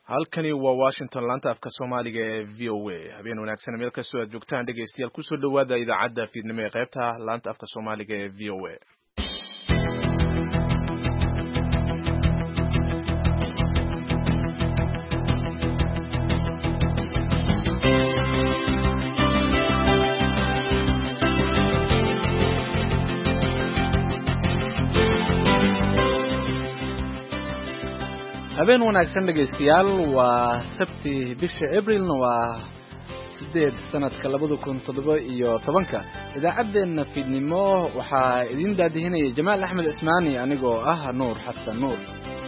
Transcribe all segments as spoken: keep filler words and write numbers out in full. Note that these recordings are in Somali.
halkani waa Washington laanta afka Soomaaliga ee V O A habeen wanaagsan meel kastoo aad joogtaan dhageystayaal ku soo dhawaada idaacadda fiidnimo ee qaybta laanta afka Soomaaliga ee V O A habeen wanaagsan dhageystayaal waa sabti bisha April waa sideed sanadka laba kun iyo toddoba iyo tobanka idaacadeena fiidnimo waxaa idin daadihinaya Jamaal Axmed Ismaani anigoo ah Nuur Xasan Nuur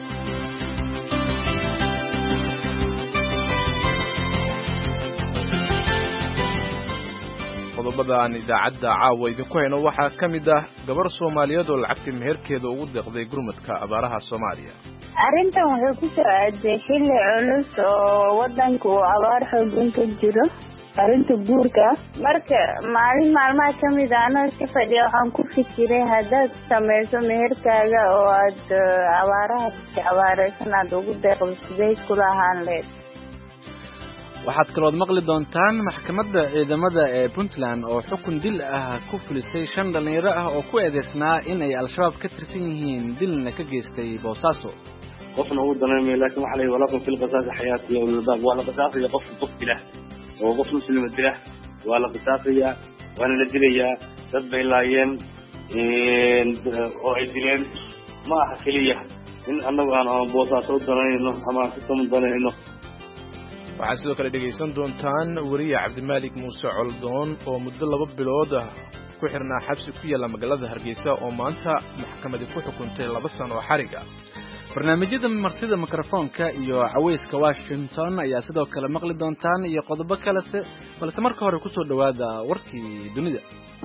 qodobada aan idaacadda caawa idinku hayno waxaa ka mid ah gabar Soomaaliyeed oo lacagta meherkeeda ugu deeqday gurmadka abaaraha Soomaaliya arrintan waxay ku soo aaday xilli culus oo wadanku abaar xooggan ka jiro arrinta guurka marka maalin maalmaha ka mid ah anoo ka fadhiya waxaan ku fikiray haddaad samayso meherkaaga oo aad abaaraha abaaraysan aad ugu deeqdo sidee kula ahaan leed waxaad kalood maqli doontaan maxkamadda ciidamada ee Puntland oo xukun dil ah ku fulisay shan dhalinyaro ah oo ku eedeysnaa in ay al-shabaab ka tirsan yihiin dilna ka geystay Boosaaso qofna uu dareemay laakiin waxa la yiraahdaa walaaqo fil qasaas xayaati iyo wadaad wala qasaasiya qof qof dilah oo qof muslim dilah wala qasaasiya wala la dilaya dad bay laayeen in oo ay dileen ma aha kaliya in annagu aan Boosaaso dareeyno ama sidoo dareeyno waxaad sidoo kale dhegaysan doontaan wariye Cabdimaalik Muuse Coldoon oo muddo laba bilood ah ku xirnaa xabsi ku yaala magaalada Hargeysa oo maanta maxkamadda ku xukuntay laba sano oo xarig ah barnaamijyada martida mikrofoonka iyo caweyska Washington ayaa sidoo kale maqli doontaan iyo qodobo kale balse marka hore ku soo dhawaada warkii dunida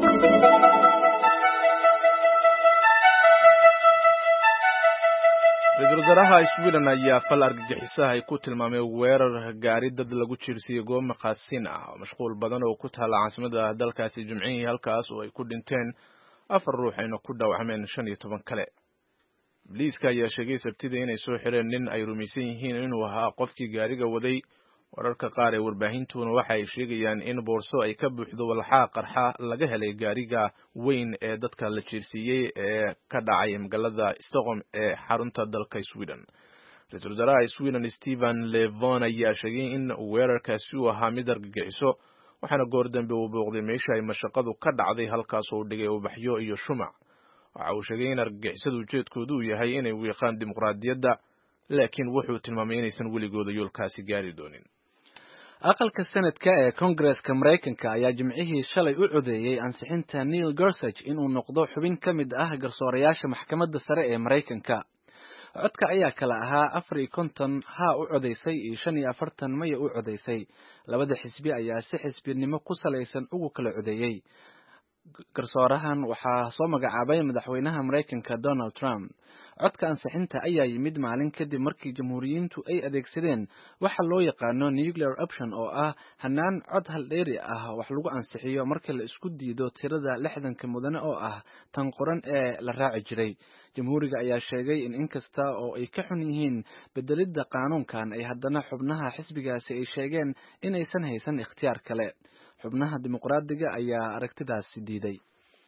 Ra'iisul Wasaaraha Sweden ayaa fal argagixisaha ay ku tilmaamay weerar gaari dad lagu jiirsiiyay goob maqaasin ah oo mashquul badan oo ku taala caasimadda dalkaasi Jimcihii halkaas oo ay ku dhinteen afar ruux ayna ku dhaawacmeen shan iyo toban kale Booliiska ayaa sheegay Sabtida inay soo xireen nin ay rumaysan yihiin inuu ahaa qofkii gaariga waday wararka qaar ee warbaahintuna waxa ay sheegayaan in boorso ay ka buuxdo walxaa qarxa laga helay gaariga weyn ee dadka la jiirsiiyay ee ka dhacay magaalada Stockholm ee xarunta dalka Sweden. Ra'iisul Wasaaraha Sweden Stefan Löfven ayaa sheegay in weerarkaasi uu ahaa mid argagixiso waxaana goor dambe uu booqday meesha ay mashaqadu ka dhacday halkaas oo dhigay ubaxyo iyo shumac. waxa uu sheegay in argagixisadu ujeedkoodu uu yahay inay wiiqaan dimuqraadiyadda laakiin wuxuu tilmaamay inaysan weligooda yoolkaasi gaari doonin. aqalka sanadka ee Congress-ka Mareykanka ayaa Jimcihii shalay u codeeyay ansixinta Neil Gorsuch inuu noqdo xubin ka mid ah garsoorayaasha maxkamadda sare ee Mareykanka. codka ayaa kala ahaa afar iyo konton ha u codeysay iyo shan iyo afartan maya u codeysay. labada xisbi ayaa si xisbinimo ku salaysan ugu kala codeeyay. garsoorahan waxaa soo magacaabay madaxweynaha Mareykanka Donald Trump. codka ansixinta ayaa yimid maalin kadib markii jamhuuriyiintu ay adeegsadeen waxa loo yaqaano nuclear option oo ah hanaan cod hal dheeri ah wax lagu ansixiyo marka la isku diido tirada lixdanka mudane oo ah tan qoran ee la raaci jiray. jamhuuriga ayaa sheegay in inkasta oo ay ka xun yihiin bedelidda qaanuunkan ay haddana xubnaha xisbigaasi ay sheegeen inaysan haysan ikhtiyaar kale. xubnaha dimuqraadiga ayaa aragtidaasi diiday.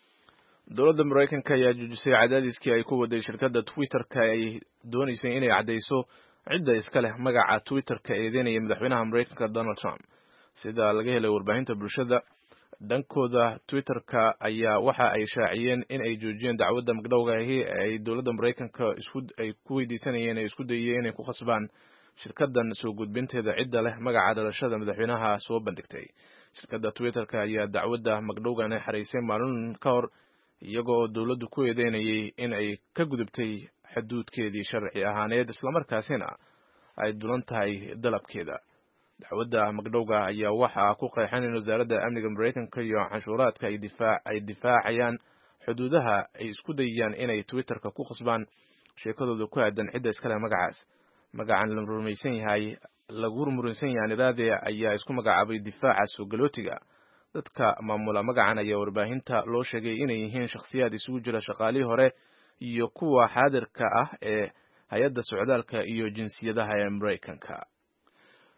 dowladda Mareykanka ayaa joojisay cadaadiskii ay ku waday shirkadda Twitter-ka ay doonaysay inay cadeyso cidda iska leh magaca Twitter-ka ee eedeynaya madaxweynaha Mareykanka Donald Trump. sida laga helay warbaahinta bulshada dhankooda Twitter-ka ayaa waxa ay shaaciyeen in ay joojiyeen dacwadda magdhowga ah ee ay dowladda Mareykanka isku ay ku weydiisanayeen inay isku dayeen inay ku khasbaan shirkaddan soo gudbinteeda cidda leh magaca dhalashada madaxweynaha soo bandhigtay. shirkadda Twitter-ka ayaa dacwadda magdhowgan ay xareysay maalin ka hor iyagoo dawladdu ku eedeynayay in ay ka gudubtay xuduudkeedii sharci ahaaneed isla markaasina ay dulan tahay dalabkeeda. dacwadda magdhowga ayaa waxa ku qeexan in wasaaradda amniga Mareykanka iyo canshuuraadka ay difaac ay difaacayaan xuduudaha ay isku dayayaan inay Twitter-ka ku khasbaan sheekadooda ku aadan cidda iska leh magacaas. magacan la rumaysan yahay lagu muransan yahay iraade ayaa isku magacaabay difaaca soo galootiga. dadka maamula magacan ayaa warbaahinta loo sheegay inay yihiin shakhsiyaad isugu jira shaqaalihii hore iyo kuwa xaadirka ah ee hay'adda socdaalka iyo jinsiyadaha ee Mareykanka.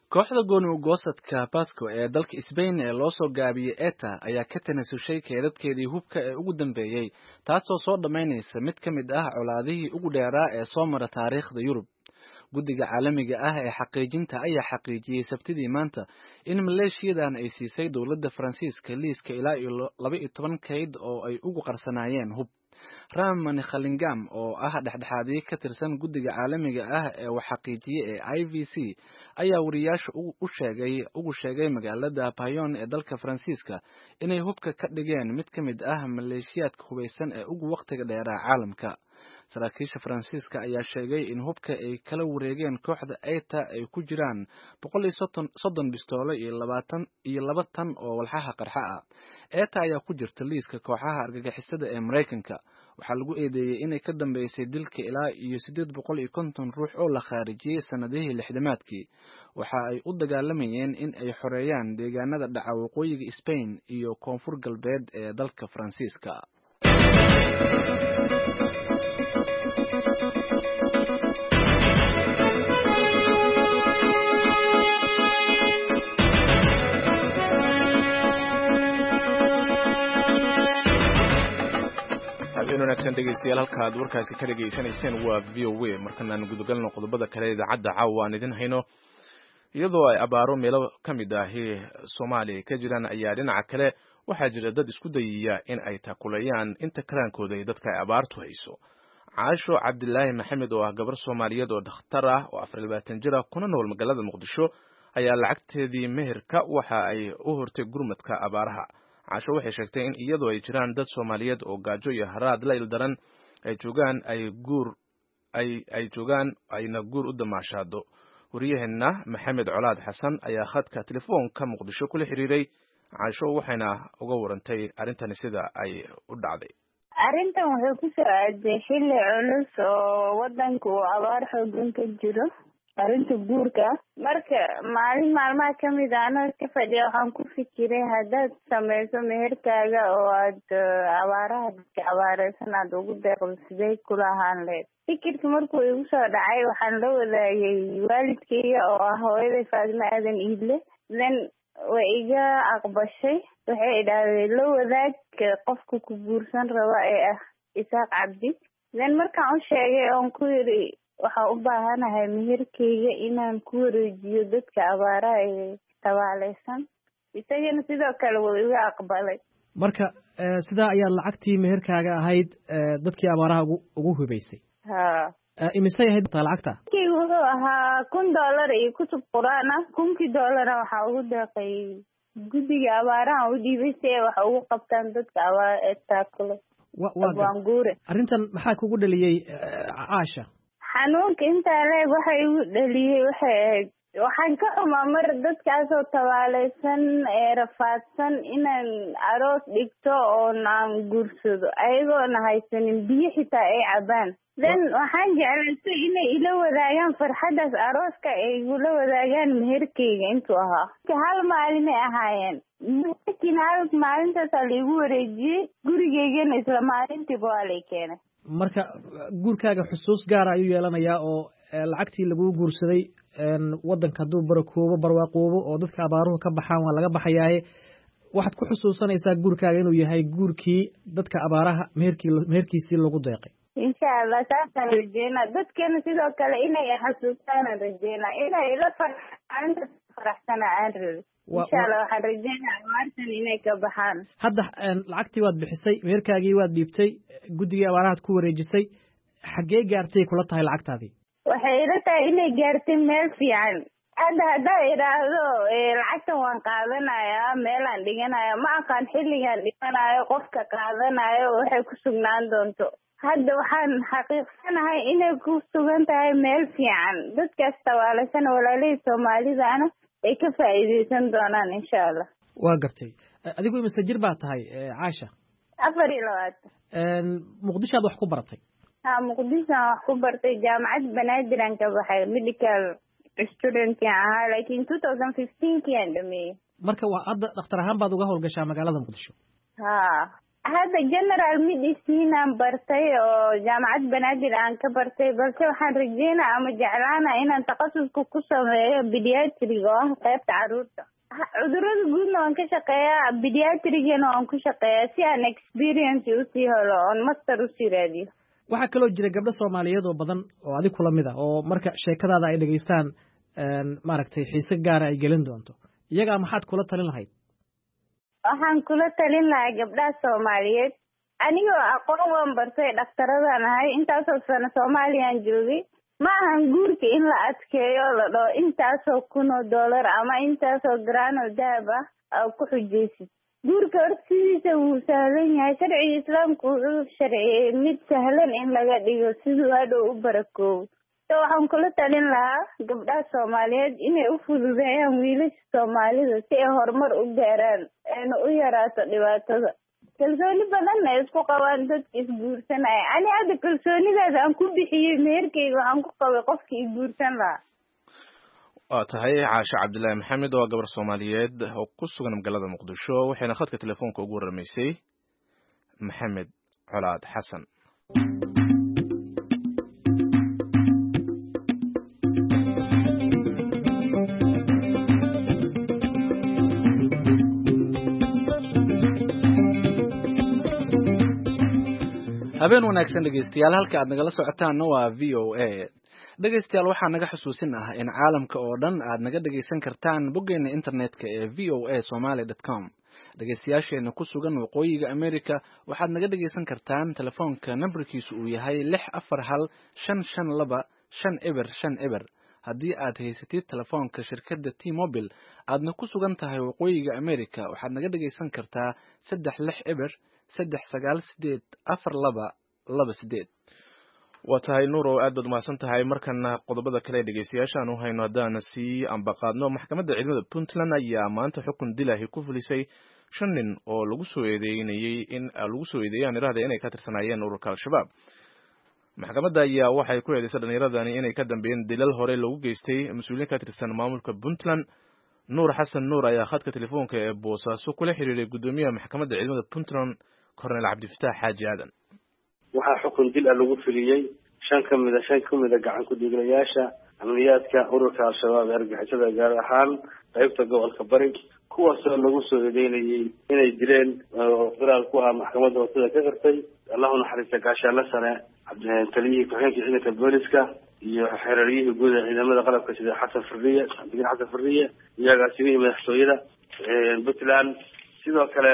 kooxda gooni ugoosadka basco ee dalka Spain ee loo soo gaabiyey ETA ayaa ka tanasushay keedadkeedii hubka ee ugu dambeeyey taasoo soo dhamaynaysa mid ka mid ah colaadihii ugu dheeraa ee soo mara taariikhda Yurub. guddiga caalamiga ah ee xaqiijinta ayaa xaqiijiyey sabtidii maanta in maleeshiyadan ay siisay dowladda Faransiiska liiska ilaa iyo laba iyo toban kayd oo ay ugu qarsanaayeen hub. Ramani Khalingam oo ah dhexdhexaadiye ka tirsan guddiga caalamiga ah ee wax xaqiijiyey ee I V C ayaa wariyaasha u sheegay ugu sheegay magaalada Bayonne ee dalka Faransiiska inay hubka ka dhigeen mid ka mid ah maleeshiyaadka hubeysan ee ugu waqtiga dheeraa caalamka. saraakiisha Faransiiska ayaa sheegay in hubka ay kala wareegeen kooxda ETA ay ku jiraan boqol iyo soddon bistoolo iyo labaatan iyo laba tan oo walxaha qarxa ah. ETA ayaa ku jirta liiska kooxaha argagixisada ee Mareykanka. waxaa lagu eedeeyey inay ka dambeysay dilka ilaa iyo siddeed boqol iyo konton ruux oo la khaarijiyey sanadihii lixdamaadkii. waxa ay u dagaalamayeen in ay xoreeyaan deegaanada dhaca waqooyiga Spain iyo koonfur galbeed ee dalka Faransiiska. habeen wanaagsan dhegeystayaal, halkaad warkaasi ka dhageysanayseen waa V O A. markanaan gudagalno qodobada kale idaacadda caawa aan idin hayno. iyadoo ay abaaro meelo ka mid ahi Soomaaliya ka jiraan ayaa dhinaca kale waxaa jira dad isku dayaya in ay takulayaan inta karaankooda ay dadka ay abaartu hayso. Caasho Cabdilaahi Maxamed oo ah gabar Soomaaliyeed oo dhakhtar ah oo afar iyo labaatan jir ah kuna nool magaalada Muqdisho ayaa lacagteedii meherka waxa ay u hortay gurmadka abaaraha. Caasho waxay sheegtay in iyadoo ay jiraan dad Soomaaliyeed oo gaajo iyo haraad la ildaran ay joogaan ay guur ay ay joogaan ayna guur u damaashaado. wariyaheena Maxamed Colaad Xasan ayaa khadka telefoonka Muqdisho kula xiriiray Caasho waxayna uga warantay arrintan sida ay u dhacday. arrintan waxay ku soo aaday xilli culus oo wadanku uu abaar xooggan ka jiro arrinta guurka. marka maalin maalmaha ka mid ah anoo ka fadhiya waxaan ku fikiray haddaad samayso meherkaaga oo aad abaaraha dadka abaareysan aad ugu deeqdo sidee kula ahaan leed. fikirka markuu igu soo dhacay waxaan la wadaagay waalidkayga oo ah hooyaday Faadimo Aadan Iidle. then way iga aqbashay. waxay idhaahdeen la wadaag qofka ku guursan raba ee ah Isaaq Cabdi. then markaan u sheegay oon ku yiri waxaan u baahanahay meherkayga inaan ku wareejiyo dadka abaaraha ee tabaaleysan. isagana sidoo kale wuu iga aqbalay. marka sidaa ayaa lacagtii meherkaaga ahayd dadkii abaaraha ugu hubaysay. ha imisay ahayd lacagta? kii wuxuu ahaa kun dollar iyo kutub quraan ah. kunkii dollara waxaa ugu deeqay guddiga abaaraha u dhiibay si ay wax ugu qabtaan dadka abaartaakule. waan guure. arrintan maxaa kugu dhaliyey Caasha? xanuunka intaa leeg waxa igu dhaliyey waxay ahayd waxaan ka xumaa mar dadkaasoo tabaaleysan ee rafaadsan inaan aroos dhigto oon aan guursado ayagoona haysanin biyo xitaa ay cabaan. then waxaan jeclaystay inay ila wadaagaan farxaddaas arooska ay igula wadaagaan meherkayga intuu ahaa. hal maalinay ahaayeen. laakiin hal maalintaasaa laigu wareejiyey gurigeygana isla maalintiiba waa lay keenay. marka guurkaaga xusuus gaara ayuu yeelanayaa oo lacagtii laguu guursaday wadanka hadduu barakoobo barwaaqoobo oo dadka abaaruhu ka baxaan waa laga baxayaaye waxaad ku xusuusanaysaa guurkaaga inuu yahay guurkii dadka abaaraha meherkii meherkiisii lagu deeqay. insha allah saasaan rajeynaa dadkana sidoo kale inay xasuustaanaan rajeynaa inay ila farxaanta faraxsana aan rabi. insha allah waxaan rajeynaa abaartan inay ka baxaan. hadda lacagtii waad bixisay meherkaagii waad dhiibtay guddigii abaarahaad ku wareejisay xaggee gaartay kula tahay lacagtaadii? waxay ila tahay inay gaartay meel fiican. hadda haddaa idhaahdo lacagtan waan qaadanayaa meelaan dhiganaya ma aqaan xilligaan dhiganayo qofka qaadanayo waxay ku sugnaan doonto. hadda waxaan xaqiiqsanahay inay ku sugan tahay meel fiican. dadkaas tabaaleysan walaalihii Soomaalidaana ay ka faa'iideysan doonaan insha allah. waa gartay. adigu imise jir baa tahay Caasha? afar iyo labaatan. muqdishoad wax ku baratay? ha muqdishoan wax ku bartay jaamacad Banaadir aan ka baxay medical student ahaa laakiin two thousand fifteen kii aan dhameeyey. marka waa hadda dhakhtar ahaan baad uga howlgashaa magaalada Muqdisho? ha hadda general medicine aan bartay oo jaamacad banaadir aan ka bartay balse waxaan rajeynaa ama jeclaana inaan takhasuska ku sameeyo pediatric oo ah qaybta caruurta cudurada guudna waan ka shaqeeyaa pediatrigana waan ku shaqeeyaa si aan experience usii helo oon master usii raadiyo waxaa kaloo jira gabdho soomaaliyeed oo badan oo adig kula mid ah oo marka sheekadaada ay dhegaystaan maaragtay xiise gaara ay gelin doonto iyagaa maxaad kula talin lahayd waxaan kula talin lahaa gabdhaha soomaaliyeed anigoo aqoon waan bartay dhakhtaradaan ahay intaasoo sano soomaaliyaan joogay ma ahan guurka in la adkeeyo la dhaho intaasoo kun oo dollar ama intaasoo garaan oo dahab ah aa ku xujaysid guurka horta sidiisa wuu sahlan yahay sharciga islaamku wuxuu sharciyey mid sahlan in laga dhigo siduu hadhow u barakoobo so waxaan kula talin lahaa gabdhaha soomaaliyeed inay u fududeeyaan wiilasha soomaalida si ay horumar u gaaraan ayna u yaraato dhibaatada kalsooni badanna ay isku qabaan dadka isguursanaya ani hadda kalsoonidaada aan ku bixiyey meherkeyga waxaan ku qabay qofkii isguursan lahaa waa tahay caashe cabdillaahi maxamed waa gabar soomaaliyeed oo ku sugan magaalada muqdisho waxayna khadka telefoonka ugu waramaysay maxamed colaad xasan habeen wanaagsan dhegeystayaal halka aad nagala socotaanna waa v o a dhegeystayaal waxaa naga xusuusin ah in caalamka oo dhan aad naga dhegeysan kartaan boggeena internetka ee v o a somaly dot com dhegeystayaasheena ku sugan waqooyiga america waxaad naga dhegeysan kartaan telefoonka nambarkiisu uu yahay lix afar hal shan shan laba shan eber shan eber haddii aad haysatid telefoonka shirkadda t mobile aadna ku sugan tahay waqooyiga america waxaad naga dhegeysan kartaa saddex lix eber saddex sagaal sideed afar laba laba sideed waa tahay nuur oo aad baad umahadsan tahay markana qodobada kale dhegeystayaashaan u hayno haddaana sii ambaqaadno maxkamadda ciidamada puntland ayaa maanta xukun dilaahi ku fulisay shan nin oo lagu soo eedeynayey in lagu soo eedeeyaan irahda inay ka tirsanaayeen ururka al-shabaab maxkamadda ayaa waxay ku eedeysay dhallinyaradani inay ka dambeeyeen dilal hore lagu geystay mas-uuliyiin ka tirsan maamulka puntland nuur xasan nuur ayaa khadka telefoonka ee boosaaso kula xiriiray guddoomiyaha maxkamadda ciidamada puntland kornel cabdifataax xaaji aadan waxaa xukun dil ah lagu fuliyey shan ka mida shan ka mida gacan ku-dhiiglayaasha amniyaadka ururka al-shabaab ee argixisada gaar ahaan qaybta gobolka bari kuwaasoo lagu soo eedeynayey inay dileen oo qiraal ku ah maxkamadda watada ka qirtay allahu naxariista gaashaanle sare taliyihii ku-xigeenka ciidanka booliska iyo xereeryihii guud ee ciidamada qalabka sida xasan furriye cabdikin xasan furriye iyo agaasimihii madaxtooyada puntland sidoo kale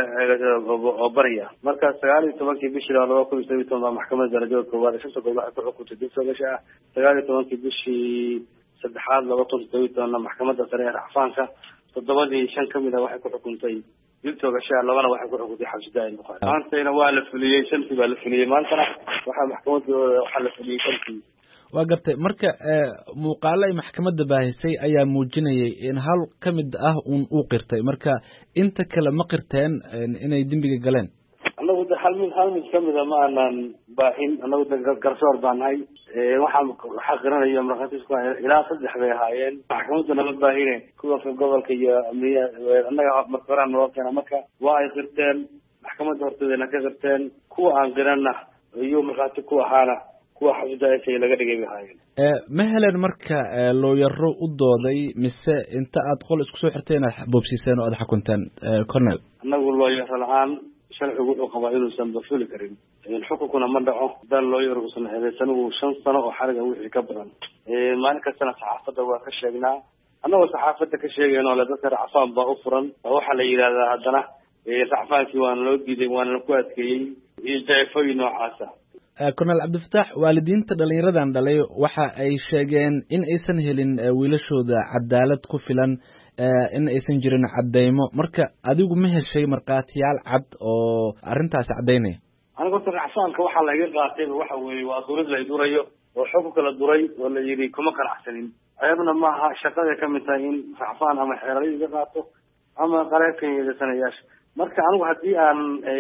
oo bariya marka sagaal iyo tobankii bishii laba kun iyo toban baa maxkamadda darajada koowaad ee shanta gobol waxay ku xukuntay dil soogasha ah sagaal iyo tobankii bishii saddexaad laba kun iyo todoba iyo tobanna maxkamadda sare ee racfaanka toddobadii shan kamid a waxay ku xukuntay dil toogasha labana waxay ku xukuntay xabsi daa'im buqaari maantayna waa la fuliyey shantii baa la fuliyey maantana waxaa maxkamadda waxaa la fuliyey shantii waa gartay marka muuqaalo ay maxkamadda baahisay ayaa muujinayay in hal ka mid ah uun uu qirtay marka inta kale ma qirteen inay dembiga galeen annagu de hal mid hal mid kamida ma aanan baahin annagu de garsoor baan nahay waxaan waxaa qiranayo markhaatiisku ilaa saddex bay ahaayeen maxkamadda nama baahine kuwa gobolka iyo amniya annaga marka horaan noo keena marka waa ay qirteen maxkamadda horteedana ka qirteen kuwa aan qiranna iyo markhaati ku ahaana kuwa xabsidaasay laga dhigay bay ahaayeen ma helen marka looyaro u dooday mise inta aad qol isku soo xirteen aad boobsiiseen oo aad xukunteen cornel annagu looyaro la-aan sharcigu wuxuu qabaa inuusan bafuli karin xukunkuna ma dhaco haddaan looyar uusan eedeysanigu shan sano oo xariga wixii ka badan maalin kastana saxaafadda waa ka sheegnaa annagoo saxaafadda ka sheegayno le dadka racfaan baa u furan waxaa la yidhahdaa haddana racfaankii waana loo diiday waana ku adkeeyey iyo jaefooyin noocaasa cornel cabdifataax waalidiinta dhalinyaradan dhalay waxa ay sheegeen in aysan helin wiilashooda cadaalad ku filan in aysan jirin cadeymo marka adigu ma heshay markhaatiyaal cad oo arrintaasi caddaynaya aniga horta racfaanka waxaa laiga qaatay waxa weeye waa durid la durayo oo xukunka la duray oo la yidhi kuma qanacsanin ayadna maaha shaqaday kamid tahay in racfaan ama xeelada iga qaato ama qareebkan yeedasanayaasha marka anigu haddii aan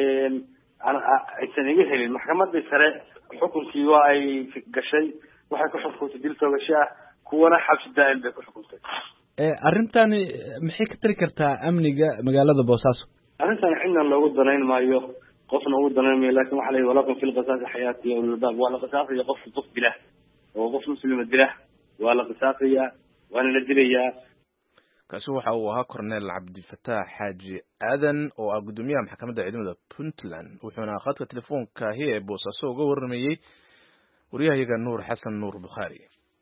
aysan iga helin maxkamadii sare xukunkii waa ay gashay waxay ku xukuntay dil toogasho ah kuwana xabsi daa'im bay ku xukuntay arrintani maxay ka tari kartaa amniga magaalada boosaaso arrintan cidna loogu danayn maayo qofna uu dareemay laakiin waxa la yidhi walakum fil qisaasi xayaati ya ulul albaab waa la qisaasaya qof qof dila oo qof muslima dila waa la qisaasaya waana la dilayaa. kaasi waxa uu ahaa Cornel Cabdifataax Xaaji Aadan oo ah gudoomiyaha maxkamadda ciidamada Puntland wuxuuna khadka telefoonka ee Boosaaso uga warramayay wariyahayaga Nuur Xasan Nuur Bukhari.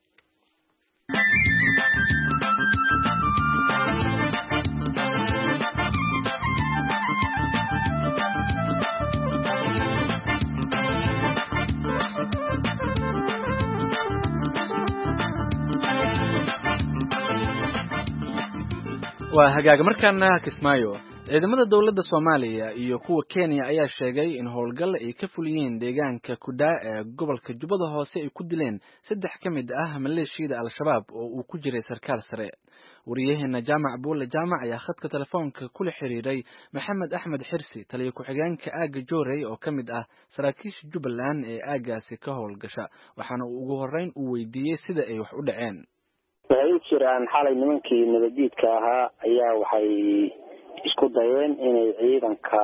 waa hagaag markaana Kismaayo ciidamada dawladda Soomaaliya iyo kuwa Kenya ayaa sheegay in howlgal ay ka fuliyeen deegaanka Kudaa ee gobolka Jubbada Hoose ay ku dileen saddex ka mid ah maleeshiyada Al-Shabaab oo uu ku jiray sarkaal sare. wariyaheena Jaamac Buule Jaamac ayaa khadka telefoonka kula xiriiray Maxamed Axmed Xirsi taliye ku-xigeenka aaga Joorey oo ka mid ah saraakiisha Jubbaland ee aagaasi ka howlgasha waxaana uu ugu horreyn u weydiiyey sida ay wax u dhaceen. waxay jiraan xalay nimankii nabadiidka ahaa ayaa waxay isku dayeen inay ciidanka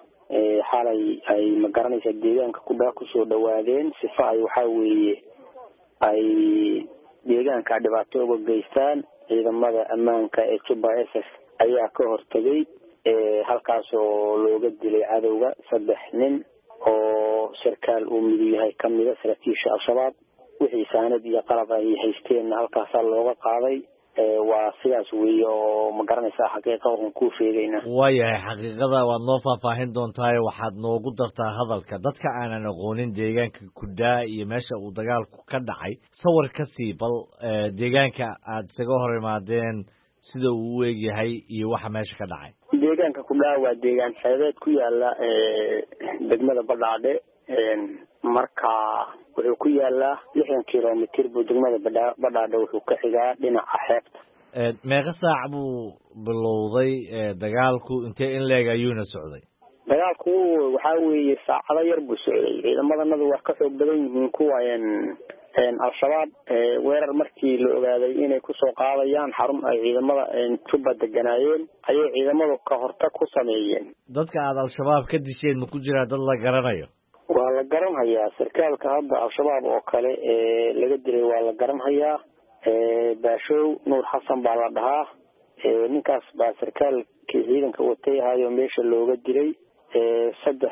xalay ay magaranaysa deegaanka Kudaa ku soo dhawaadeen sifa ay waxa weeye ay deegaanka dhibaato uga geystaan. ciidamada ammaanka ee Jubba S S ayaa ka hortagay halkaas oo looga dilay cadowga saddex nin oo sarkaal uu mid yahay kamida saraakiisha Al-Shabaab wixii saanad iyo qalab ay haysteen halkaas looga qaaday. waa sidaas weeye oo ma garanaysaa xaqiiqada oo ku sheegayna. waayahay xaqiiqada waad noo faahfaahin doontaa waxaad noogu dartaa hadalka dadka aanan aqoonin deegaanka Kudaa iyo meesha uu dagaalku ka dhacay sawir ka sii bal deegaanka aad isaga hor imaadeen sida uu u eegyahay iyo waxa meesha ka dhacay. deegaanka Kudaa waa deegaan xeebeed ku yaala degmada Badhaadhe marka wuxuu ku yaalaa lixdan kiiloomitir buu degmada Badhaadhe wuxuu ka xigaa dhinaca xeebta. meeqa saac buu bilowday dagaalku intee in leeg ayuuna socday? dagaalku waxa weeye saacado yar buu socday. ciidamadannadu waa ka xoog badan yihiin kuwa Al-Shabaab weerar markii la ogaaday inay ku soo qaadayaan xarun ay ciidamada Jubba deganaayeen ayay ciidamadu ka hortag ku sameeyeen. dadka aad Al-Shabaab ka disheen ma ku jiraa dad la garanayo? waa la garanhayaa sarkaalka hadda Al-Shabaab oo kale ee laga dilay waa la garanhayaa. baashow Nuur Xasan baa la dhahaa. ninkaas baa sarkaalkii ciidanka watay ahaayoo meesha looga dilay. saddex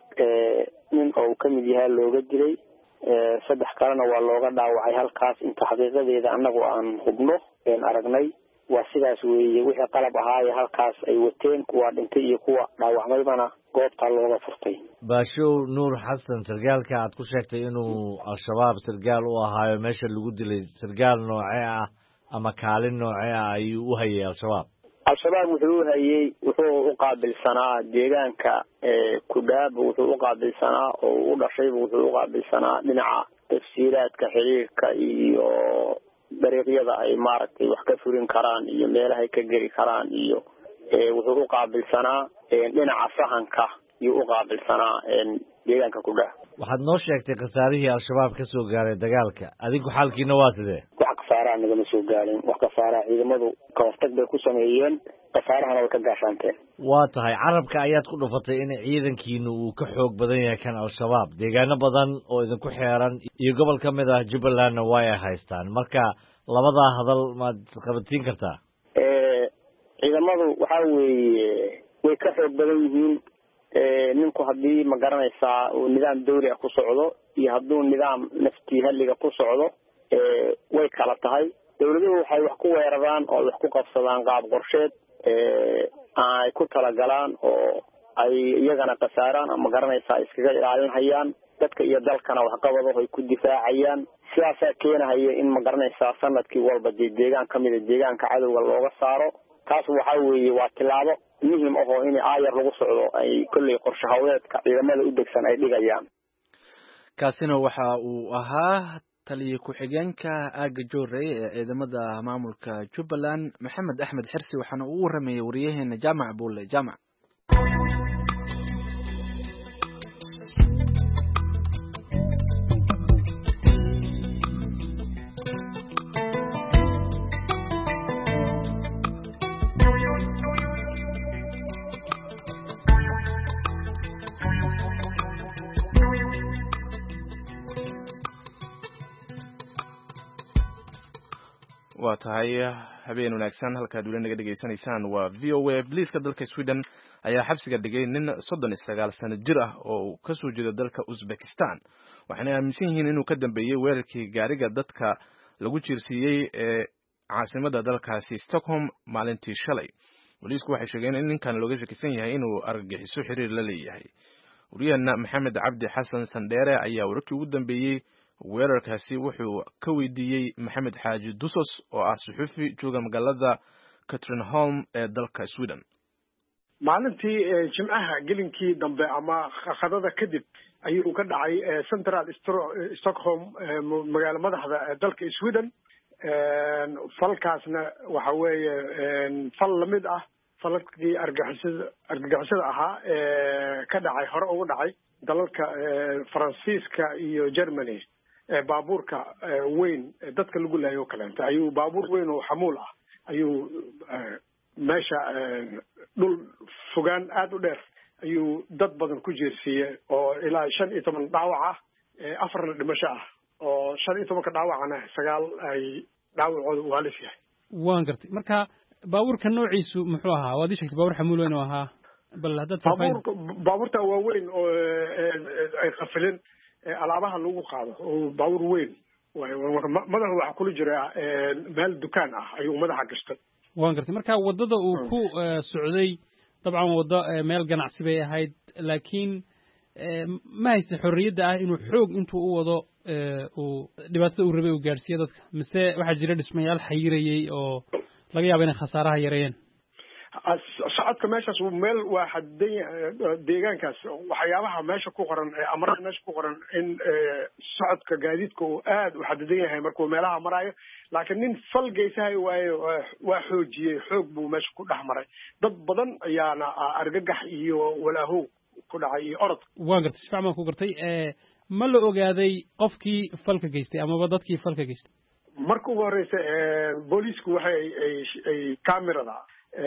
nin oo ka mid yahay looga dilay. saddex kalena waa looga dhaawacay halkaas inta xaqiiqadeeda annagu aan hubno een aragnay. waa sidaas weeye wixii qalab ahaay halkaas ay wateen kuwa dhintay iyo kuwa dhaawacmaydana goobta looga furtay. baashow Nuur Xasan sargaalka aad ku sheegtay inuu Al-Shabaab sargaal u ahaayo meesha lagu dilay sargaal noocee ah ama kaalin noocee ah ayuu u hayay Al-Shabaab? Al-Shabaab wuxuu u hayay wuxuu u qaabilsanaa deegaanka Kudaa wuxuu u qaabilsanaa oo u dhashay wuxuu u qaabilsanaa dhinaca tafsiiraadka xiriirka iyo dariiqyada ay maaragtay wax ka furin karaan iyo meelaha ay ka geli karaan iyo wuxuu u qaabilsanaa dhinaca sahanka iyo u qaabilsanaa deegaanka Kudaa. waxaad noo sheegtay khasaarihii Al-Shabaab ka soo gaaray dagaalka adigu xaalkiina waa sidee? wax khasaaraha nagama soo gaarin. wax khasaaraha ciidamadu ka hortag bay ku sameeyeen khasaarahana way ka gaashaanteen. waa tahay carabka ayaad ku dhufatay in ciidankiina uu ka xoog badan yahay kan Al-Shabaab deegaano badan oo idinku xeeran iyo gobol ka mid ah Jubbalandna way haystaan marka labadaa hadal maad qabatiin kartaa? ciidamadu waxa weeye way ka xoog badan yihiin. ninku haddii ma garanaysaa uu nidaam dawli ah ku socdo iyo hadduu nidaam naftii halliga ku socdo way kala tahay. dawladuhu waxay wax ku weeraraan oo wax ku qabsadaan qaab qorsheed ay ku talagalaan oo ay iyagana qasaaraan ama garanaysaa iskaga ilaalinayaan dadka iyo dalkana waxqabado ay ku difaacayaan. sidaasaa keenahaya in ma garanaysaa sanadkii walba deegaan ka mida deegaanka cadowga looga saaro. taas waxa weeye waa tilaabo muhiim ah oo in aayar lagu socdo ay kulli qorshe hawleedka ciidamada u degsan ay dhigayaan. kaasina waxa uu ahaa taliye ku-xigeenka aaga Joorey ee ciidamada maamulka Jubbaland Maxamed Axmed Xirsi waxaana uu waramayay wariyaheena Jaamac Buule Jaamac. waa tahay habeen wanaagsan halkaad weli naga dhegaysanaysaan waa v o a. Booliiska dalka Sweden ayaa xabsiga dhigay nin soddon iyo sagaal sano jir ah oo ka soo jeeda dalka Uzbekistan, waxaana aaminsan yihiin inuu ka dambeeyey weerarkii gaariga dadka lagu jiirsiiyey ee caasimada dalkaasi Stockholm maalintii shalay. Booliisku waxay sheegeen in ninkan looga shakisan yahay inuu argagixiso xiriir la leeyahay. Wariyahana Maxamed Cabdi Xasan Sandheere ayaa wararkii ugu dambeeyey weerarkaasi wuxuu ka weydiiyey Maxamed Xaaji Dusos oo ah suxufi jooga magaalada Katrineholm ee dalka Sweden. maalintii jimcaha gelinkii dambe ama khadada kadib ayuu ka dhacay Central Stockholm magaalo madaxda dalka Sweden. falkaasna waxa weeye fal lamid ah falkii argagixisada argagixisada ahaa ee ka dhacay hore ugu dhacay dalalka Faransiiska iyo Germany. baabuurka weyn dadka lagu laayo kaleenta ayuu baabuur weyn oo xamuul ah ayuu meesha dhul fogaan aad u dheer ayuu dad badan ku jeersiiyey oo ilaa shan iyo toban dhaawac ah afarna dhimasho ah oo shan iyo tobanka dhaawacana sagaal ay dhaawacooda u halis yahay. waan gartay marka baabuurka noociisu muxuu ahaa? waad ii sheegtay baabuur xamuul weyn oo ahaa, bal haddaad baabuurka baabuurta waa weyn oo ay qafilin alaabaha lagu qaado oo baabuur weyn madaxa waxa kula jira meel dukaan ah ayuu madaxa gastay. waan gartay marka wadada uu ku socday dabcan waddo meel ganacsi bay ahayd, laakiin ma haysta xorriyadda ah inuu xoog intuu u wado uu dhibaatada uu rabay uu gaarsiiyo dadka, mise waxaa jira dhismayaal xayirayay oo laga yaabo inay khasaaraha yareeyeen? socodka meeshaas meel waa xadidan deegaankaas waxyaabaha meesha ku qoran amarada meesha ku qoran in socodka gaadiidka uu aad u xadidan yahay markuu meelaha maraayo, laakiin nin fal geysahay waayo waa xoojiyey xoog buu meesha ku dhex maray dad badan ayaana argagax iyo walaahow ku dhacay iyo orod. waan gartay si fiican baan ku gartay. ma la ogaaday qofkii falka geystay amaba dadkii falka geystay? marka ugu horeysa booliisku waxay ay camerada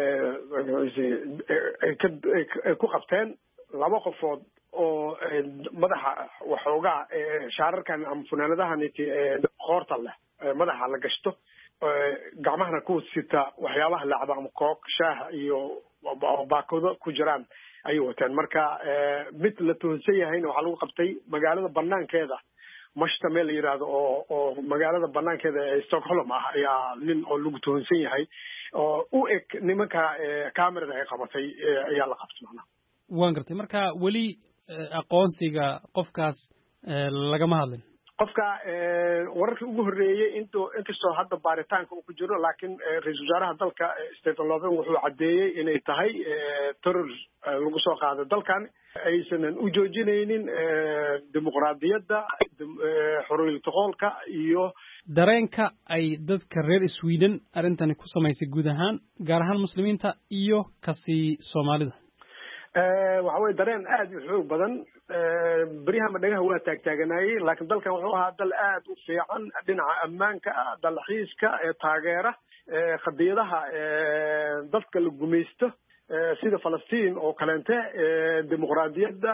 ay ku qabteen laba qofood oo madaxa waxoogaa shaararkan ama funaanadahan qoorta leh madaxa la gashto, gacmahana ku sita waxyaabaha lacaba ama kook shaaha iyo baakado ku jiraan ayay wateen. marka mid la tuhunsan yahayna waxaa lagu qabtay magaalada banaankeeda mashta meel la yidhaahdo oo oo magaalada banaankeeda ee Stockholm ah ayaa nin oo lagu tuhunsan yahay oo u eg nimanka camerada ay qabatay ayaa la qabtay. waan gartay marka weli aqoonsiga qofkaas lagama hadlin? qofka wararkii ugu horreeyey intuu inkastoo hadda baaritaanka uu ku jiro, laakiin ra-iisul wasaaraha dalka Stephen Loven wuxuu caddeeyey inay tahay terror lagu soo qaaday dalkan, aysanan u joojinaynin dimuqraadiyadda, xorriyadda qowlka iyo dareenka ay dadka reer Sweden arrintani ku samaysay guud ahaan, gaar ahaan muslimiinta iyo kasii Soomaalida. waxa weeye dareen aad u xoog badan. beryaha madhagaha waa taagtaaganayay, laakiin dalkan wuxuu ahaa dal aad u fiican dhinaca ammaanka ah, dalxiiska ee taageera qadiyadaha dadka la gumaysto sida Falastiin oo kaleente, dimuqraadiyadda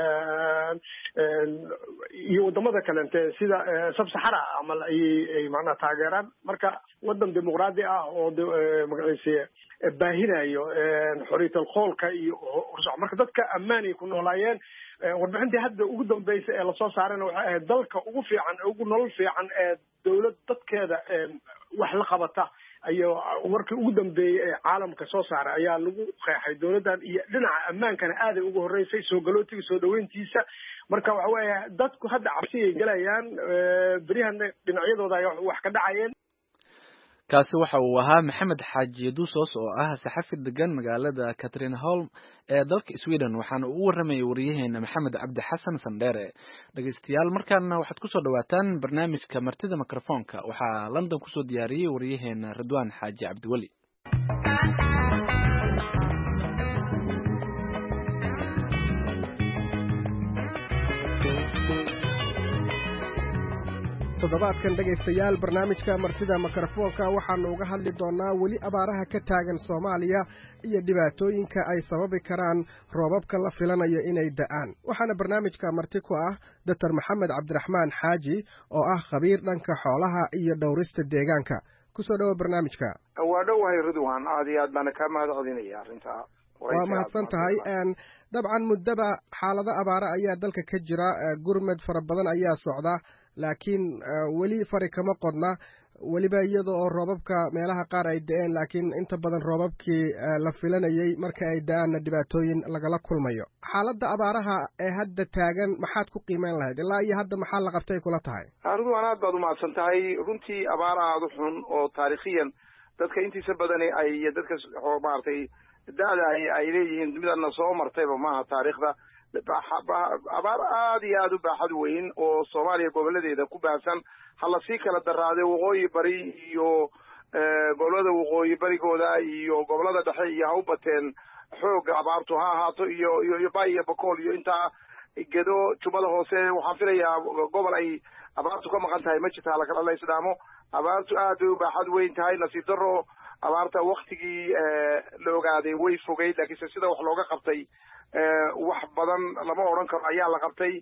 iyo wadamada kaleente sida Sub-Sahara amal ay macnaha taageeraan. marka wadan dimuqraadi ah oo magaciisa baahinayo xorriyadda qowlka iyo marka dadka ammaan ay ku noolaayeen. warbixintii hadda ugu dambeysay ee lasoo saarayna waxay ahayd dalka ugu fiican ugu nolol fiican ee dawlad dadkeeda wax la qabata ayaa warkii ugu dambeeyey ee caalamka soo saaray ayaa lagu qeexay dawladdan, iyo dhinaca ammaankana aaday ugu horeysay soo galootiga soo dhaweyntiisa. marka waxa weeye dadku hadda cabsi ay galayaan, beryahan dhinacyadooda ay wax ka dhacayeen. kaasi waxa uu ahaa Maxamed Xaaji Dusos oo ah saxafi degan magaalada Katrineholm ee dalka Sweden, waxaana uu waramayay wariyaheena Maxamed Cabdi Xasan Sandheere. dhageystayaal markaana waxaad ku soo dhawaataan barnaamijka martida mikrofoonka. waxaa London ku soo diyaariyay wariyaheena Ridwaan Xaaji Cabdiwali. toddobaadkan dhegaystayaal barnaamijka martida mikrofoonka waxaanu uga hadli doonaa weli abaaraha ka taagan Soomaaliya iyo dhibaatooyinka ay sababi karaan roobabka la filanayo inay da'aan. waxaana barnaamijka marti ku ah Doctor Maxamed Cabdiraxmaan Xaaji oo ah khabiir dhanka xoolaha iyo dhowrista deegaanka, kusoo dhawo barnaamijka. waa dhowahay ridwan aad iyo aad baana kaa mahad celinaya arrintaa. waa mahadsan tahay. dabcan muddaba xaalado abaare ayaa dalka ka jira, gurmed fara badan ayaa socda, laakiin weli fari kama qodna, weliba iyada oo roobabka meelaha qaar ay da-een, laakiin inta badan roobabkii la filanayey marka ay da-aanna dhibaatooyin lagala kulmayo. xaaladda abaaraha ee hadda taagan maxaad ku qiimeyn lahayd? ilaa iyo hadda maxaa la qabtay kula tahay? ridwan aad baad umahadsan tahay. runtii abaara aada u xun oo taariikhiyan dadka intiisa badani ay dadka maaragtay da-da ay leeyihiin midana soo martayba maaha taariikhda. abaar aada iyo aada u baaxad weyn oo soomaaliya goboladeeda ku baahsan ha lasii kala daraaday waqooyi bari iyo gobolada waqooyi barigooda iyo gobolada dhexe iyo ha u bateen xooga abaartu ha ahaato iyo iyo bay iyo bakool iyo intaa gedo jubbada hoose waxaan filayaa gobol ay abaartu ka maqan tahay ma jirta halakala la isdhaamo. abaartu aad bay u baaxad weyn tahay. nasiib daro abaarta waktigii la ogaaday way fogeyd, laakiinse sida wax looga qabtay wax badan lama odhan karo ayaa la qabtay.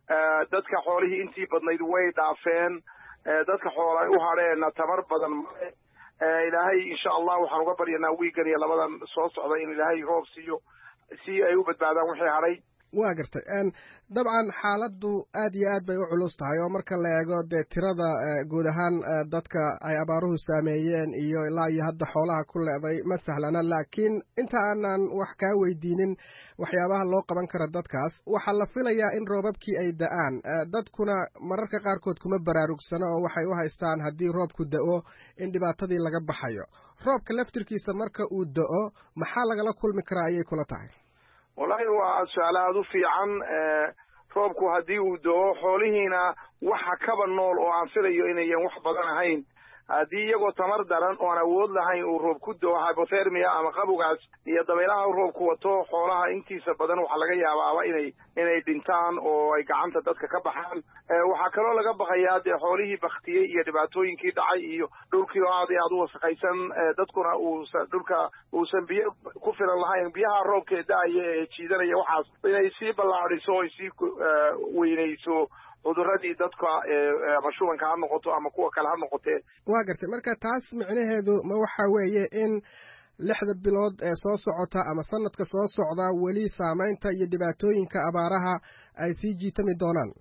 dadka xoolihii intii badnayd way dhaafeen, dadka xoola ay u hadheenna tamar badan male. ilaahay insha allah waxaan uga baryanaa wiigan iyo labadan soo socda in ilaahay roob siiyo si ay u badbaadaan wixii hadhay. waa gartay. dabcan xaaladdu aad iyo aad bay u culus tahay oo marka la eego dee tirada guud ahaan dadka ay abaaruhu saameeyeen iyo ilaa iyo hadda xoolaha ku leeday ma sahlana, laakiin inta aanan wax kaa weydiinin waxyaabaha loo qaban kara dadkaas, waxaa la filayaa in roobabkii ay da-aan. dadkuna mararka qaarkood kuma baraarugsano oo waxay u haystaan haddii roobku da-o in dhibaatadii laga baxayo. roobka laftirkiisa marka uu da-o maxaa lagala kulmi karaa ayay kula tahay? wallahi waa su-aal aada u fiican. roobku haddii uu do-o xoolihiina waxa kaba nool oo aan filayo inayan wax badan ahayn, haddii iyagoo tamar daran oo aan awood lahayn uu roob ku do-o hypothermia ama qabowgaas iyo dabaylaha roobku wato, xoolaha intiisa badan waxaa laga yaabaaba inay inay dhintaan oo ay gacanta dadka ka baxaan. waxaa kaloo laga baqayaa dee xoolihii baktiyey iyo dhibaatooyinkii dhacay iyo dhulkii oo aad iyo aad u wasaqaysan, dadkuna uusan dhulka uusan biyo ku filan lahayn. biyaha roobkee da-aya ee jiidanaya waxaas inay sii ballaadhiso o ay sii weynayso cuduradii dadka ama shubanka ha noqoto ama kuwa kale ha noqotee. waa gartay. marka taas micnaheedu ma waxa weeye in lixda bilood ee soo socota ama sanadka soo socda weli saamaynta iyo dhibaatooyinka abaaraha ay sii jiitami doonaan?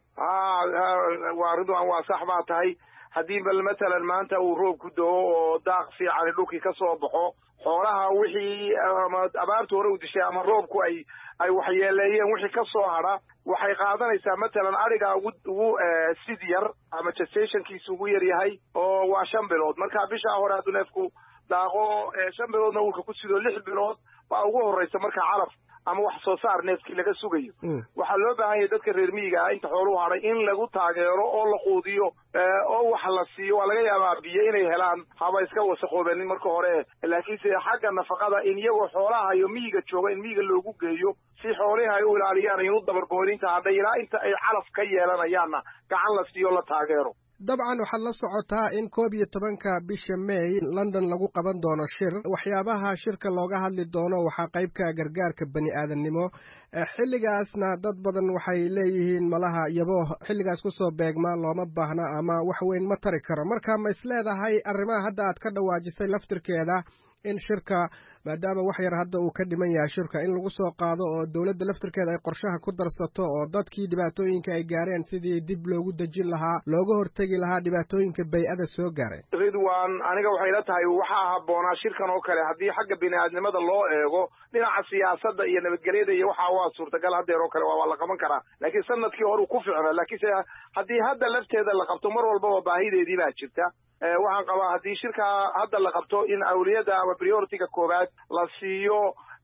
waa ridwan waa sax baa tahay. haddii bal matalan maanta uu roobku do-o oo daaq fiican dhulkii ka soo baxo, xoolaha wixii ama abaartu hore u dishay ama roobku ay ay waxyeeleeyeen wixii ka soo hadha waxay qaadanaysaa matalan ariga ugu ugu sid yar ama gestationkiisa ugu yar yahay oo waa shan bilood. marka bishaa hore hadduu neefku daaqo shan biloodna wulka ku sido lix bilood baa ugu horreysa marka calaf ama wax soo saar neefkii laga sugayo. waxaa loo baahan yahay dadka reer miyiga ah inta xooluhu hadhay in lagu taageero oo la quudiyo oo wax la siiyo. waa laga yaabaa biyo inay helaan haba iska wasaqoobeenin marka hore, laakiinse xagga nafaqada in iyagoo xoolaha iyo miyiga jooga in miyiga loogu geeyo si xoolihi ay u ilaaliyaan inu dabargoyn inta hadhay ilaa inta ay calaf ka yeelanayaanna gacan la siiyo la taageero. dabcan waxaad la socotaa in koob iyo tobanka bisha May London lagu qaban doono shir. waxyaabaha shirka looga hadli doono waxaa qaybka gargaarka bani aadamnimo. xilligaasna dad badan waxay leeyihiin malaha yabo xilligaas kusoo beegma looma baahna ama wax weyn ma tari karo. marka ma isleedahay arrimaha hadda aad ka dhawaajisay laftirkeeda in shirka maadaama wax yar hadda uu ka dhiman yahay shirka in lagu soo qaado oo dowladda laftirkeeda ay qorshaha ku darsato oo dadkii dhibaatooyinka ay gaareen sidii dib loogu dejin lahaa looga hortegi lahaa dhibaatooyinka bay-ada soo gaaray? ridwan aniga waxay la tahay waxaa habboonaa shirkan oo kale haddii xagga bini-aadnimada loo eego dhinaca siyaasadda iyo nabadgelyada iyo waxa waa suurtagal haddeer oo kale waa waa la qaban karaa, laakiin sanadkii hore uu ku ficna. laakiinse haddii hadda lafteeda la qabto mar walbaba baahideedii baa jirta. waxaan qabaa haddii shirka hadda la qabto in awliyada ama priority-ga koowaad la siiyo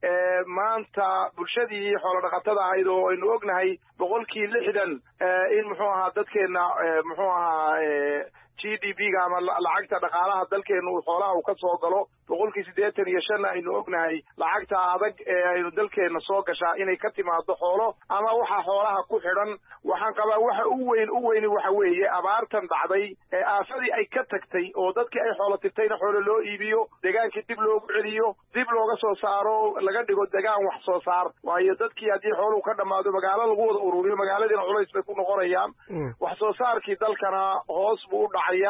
maanta bulshadii xoolo dhaqatada ahayd oo aynu ognahay boqolkii lixdan in muxuu ahaa dadkeena muxuu ahaa G D P-ga ama lacagta dhaqaalaha dalkeenu xoolaha uu ka soo galo boqolkii siddeetan iyo shan aynu ognahay lacagta adag ee aynu dalkeena soo gashaa inay ka timaado xoolo ama waxa xoolaha ku xidhan. waxaan qabaa waxa u weyn u weyni waxa weeye abaartan dhacday ee aafadii ay ka tagtay oo dadkii ay xoolo tirtayna xoolo loo iibiyo, degaankii dib loogu celiyo, dib looga soo saaro laga dhigo degaan wax soo saar. waayo dadkii haddii xooluhu ka dhammaado magaalo lagu wada ururiyo magaaladiina culays bay ku noqonayaan. wax soo saarkii dalkana hoos buu u dhacaya.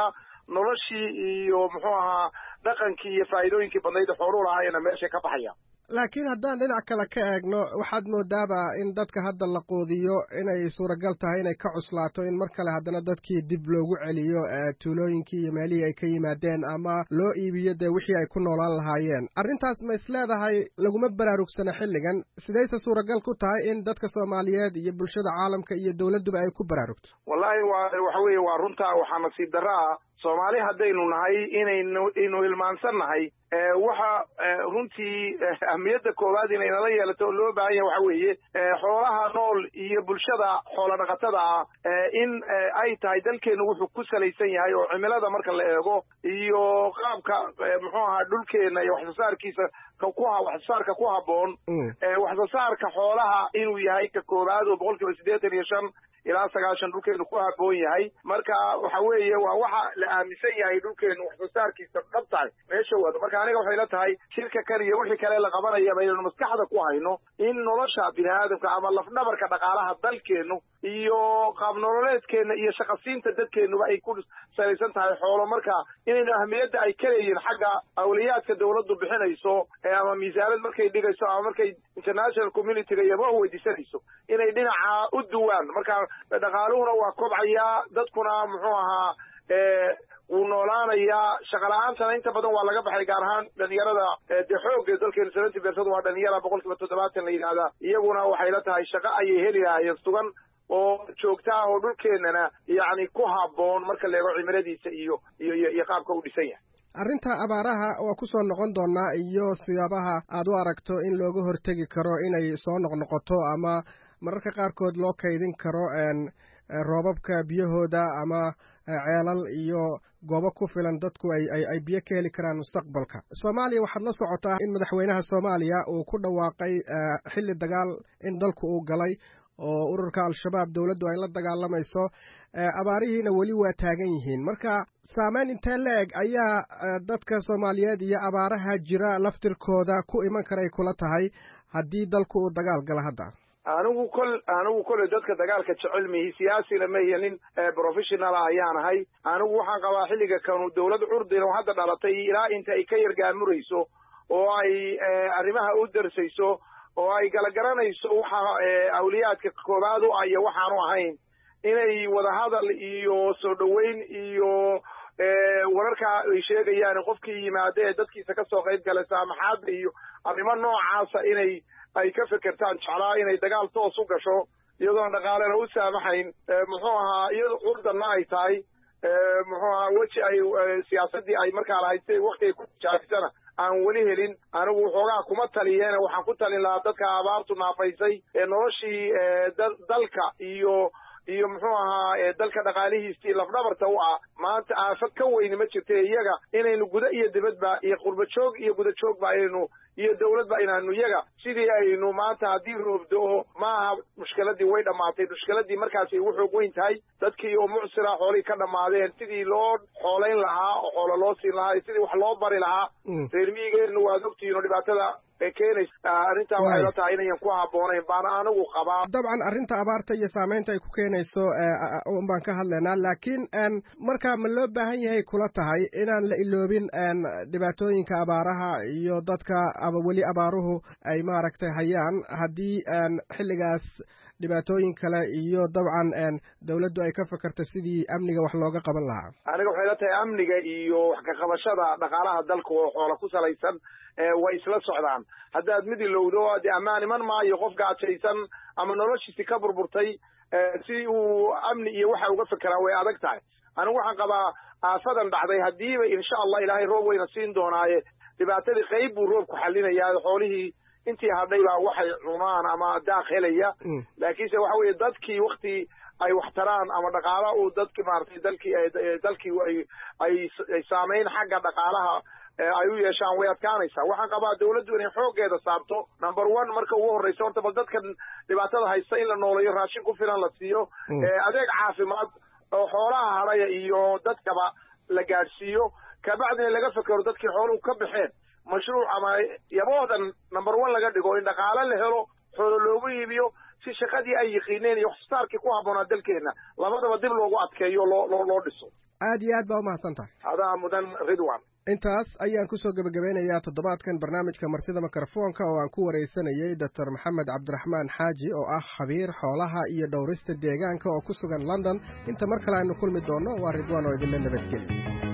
noloshii iyo muxuu ahaa dhaqankii iyo faa'iidooyinkii badnayd xooluhu lahaayena meeshay ka baxayaan. laakiin haddaan dhinac kale ka eegno waxaad moodaaba in dadka hadda la quudiyo inay suuragal tahay inay ka cuslaato in mar kale haddana dadkii dib loogu celiyo tuulooyinkii iyo meelihii ay ka yimaadeen ama loo iibiyo dee wixii ay ku noolaan lahaayeen. arrintaas ma is leedahay laguma baraarugsana xilligan, sidayse suuragal ku tahay in dadka Soomaaliyeed iyo bulshada caalamka iyo dawladduba ay ku baraarugto? wallahi waa waxa weeye waa runtaa. waxaa nasiib darraa Soomaali haddaynu nahay inaynu inu hilmaansan nahay waxa runtii ahmiyadda koowaad inay nala yeelato oo loo baahan yahay waxa weeye xoolaha nool iyo bulshada xoola dhaqatada ah in ay tahay dalkeenu wuxuu ku salaysan yahay oo cimilada marka la eego iyo qaabka muxuu ahaa dhulkeena iyo wax soo saarkiisa ku wax soo saarka ku habboon wax soo saarka xoolaha inuu yahay ka koowaad oo boqolkiiba siddeetan iyo shan ilaa sagaashan dhulkeenu ku habboon yahay. marka waxa weeye waa waxa la aaminsan yahay dhulkeenu wax soo saarkiisa dhab tahay meesha wado. marka aniga waxay la tahay shirka kan iyo wixii kale la qabanaya baynu maskaxda ku hayno in nolosha bini'aadamka ama lafdhabarka dhaqaalaha dalkeenu iyo qaab nololeedkeena iyo shaqasiinta dadkeenuba ay ku salaysan tahay xoolo. marka inaynu ahmiyadda ay ka leeyihiin xagga awliyaadka dawladdu bixinayso ama miisaanad markay dhigayso ama markay international communityga iyaba weydiisanayso inay dhinaca u duwaan. marka dhaqaaluhuna waa kobcayaa, dadkuna muxuu ahaa wuu noolaanayaa. shaqala-aantana inta badan waa laga baxay, gaar ahaan dhalinyarada dee xoogga dalkeenu seventy percent waa dhalinyara boqolkiiba toddobaatan la yidhaahdaa. iyaguna waxay la tahay shaqo ayay heli lahaayeen sugan oo joogta ah oo dhulkeenana yacni ku habboon marka la eego cimiladiisa iyo iyo iyo qaabka u dhisan yahay. arrinta abaaraha waa ku soo noqon doonaa iyo siyaabaha aad u aragto in looga hortegi karo inay soo noqnoqoto ama mararka qaarkood loo kaydin karo roobabka biyahooda ama ceelal iyo goobo ku filan dadku ay ay biyo ka heli karaan mustaqbalka. Soomaaliya waxaad la socotaa in madaxweynaha Soomaaliya uu ku dhawaaqay xilli dagaal in dalku uu galay oo ururka al-shabaab dawladdu ay la dagaalamayso. abaarihiina weli waa taagan yihiin. marka saameyn intee leeg ayaa dadka Soomaaliyeed iyo abaaraha jira laftirkooda ku iman karay kula tahay haddii dalku uu dagaal gala hadda? anigu kol anigu kole dadka dagaalka jecel mihi siyaasina ma yahin professional ayaan ahay. anigu waxaan qabaa xilliga kanu dawlad curdina hadda dhalatay ilaa inta ay ka yargaamurayso oo ay arrimaha u darsayso oo ay kala garanayso waxa awliyaadka koobaad u ah iyo waxaanu ahayn inay wadahadal iyo soo dhoweyn iyo wararka ay sheegayaan qofkii yimaada ee dadkiisa ka soo qayb galay saamaxaad iyo arrimo noocaasa inay ay ka fekertaan jeclaa inay dagaal toos u gasho iyadoon dhaqaalena u saamaxayn muxuu ahaa iyadoo curdanna ay tahay muxuu ahaa weji ay siyaasaddii ay markaa lahayd si wakti ay ku jaarisana aan weli helin. anigu waxoogaa kuma taliyeena waxaan ku talin lahaa dadka abaartu naafaysay ee noloshii dalka iyo iyo muxuu ahaa dalka dhaqaalihiisii lafdhabarta u ah maanta aafad ka weyni ma jirta iyaga inaynu guda iyo dibadba iyo qurba joog iyo guda joogba aynu iyo dawladba inaanu iyaga sidii aynu maanta haddii roobdo maaha mushkiladii way dhammaatay. mushkiladii markaasay ugu xoog weyn tahay dadkii oo mucsira xoolihii ka dhammaadeen sidii loo xoolayn lahaa oo xoolo loo siin lahaa sidii wax loo bari lahaa. reer miyigeenu waad ogtihiin oo dhibaatada keenaysa arrintaa waxay la tahay inayan ku habboonayn baana anigu qabaa. dabcan arrinta abaarta iyo saamaynta ay ku keenayso un baan ka hadlaynaa, laakiin marka ma loo baahan yahay kula tahay inaan la iloobin dhibaatooyinka abaaraha iyo dadka aba weli abaaruhu ay maaragtay hayaan haddii xilligaas dhibaatooyin kale iyo dabcan dawladdu ay ka fakarto sidii amniga wax looga qaban lahaa? aniga waxay la tahay amniga iyo wax ka qabashada dhaqaalaha dalka oo xoola ku salaysan way isla socdaan. haddaad mid ilowdo dee ammaan iman maayo. qof gaajaysan ama noloshiisi ka burburtay si uu amni iyo waxa uga fekeraa way adag tahay. anigu waxaan qabaa aafadan dhacday haddiiba insha allah ilaahay roob wayna siin doonaaye dhibaatadii qayb buu roobku xallinayaa. xoolihii intii hadhay baa waxay cunaan ama daaq helaya. laakiinse waxa weeye dadkii wakti ay wax taraan ama dhaqaala uu dadki maaragtay dalkii dalkii ay ay saamayn xagga dhaqaalaha ay u yeeshaan way adkaanaysaa. waxaan qabaa dawladdu inay xooggeeda saarto number one marka ugu horreysa horta bal dadkan dhibaatada haysta in la nooleeyo, raashin ku filan la siiyo, adeeg caafimaad oo xoolaha hadhaya iyo dadkaba la gaadhsiiyo. kabacdina laga fekero dadkii xooluhu ka baxeen mashruuc ama yaboodan number one laga dhigo in dhaqaale la helo, xoolo loogu iibiyo si shaqadii ay yiqiineen iyo waxsoosaarkii ku habboonaa dalkeena labadaba dib loogu adkeeyo loo loo loo dhiso aad iyo aad baa umahadsan tahay adaa mudan ridwan intaas ayaan kusoo gebagabeynayaa toddobaadkan barnaamijka martida mikrofoonka oo aan ku waraysanayay doctor maxamed cabdiraxmaan xaaji oo ah khabiir xoolaha iyo dhowrista deegaanka oo ku sugan london inta mar kale aynu kulmi doonno waa ridwaan oo idinla nabadgeli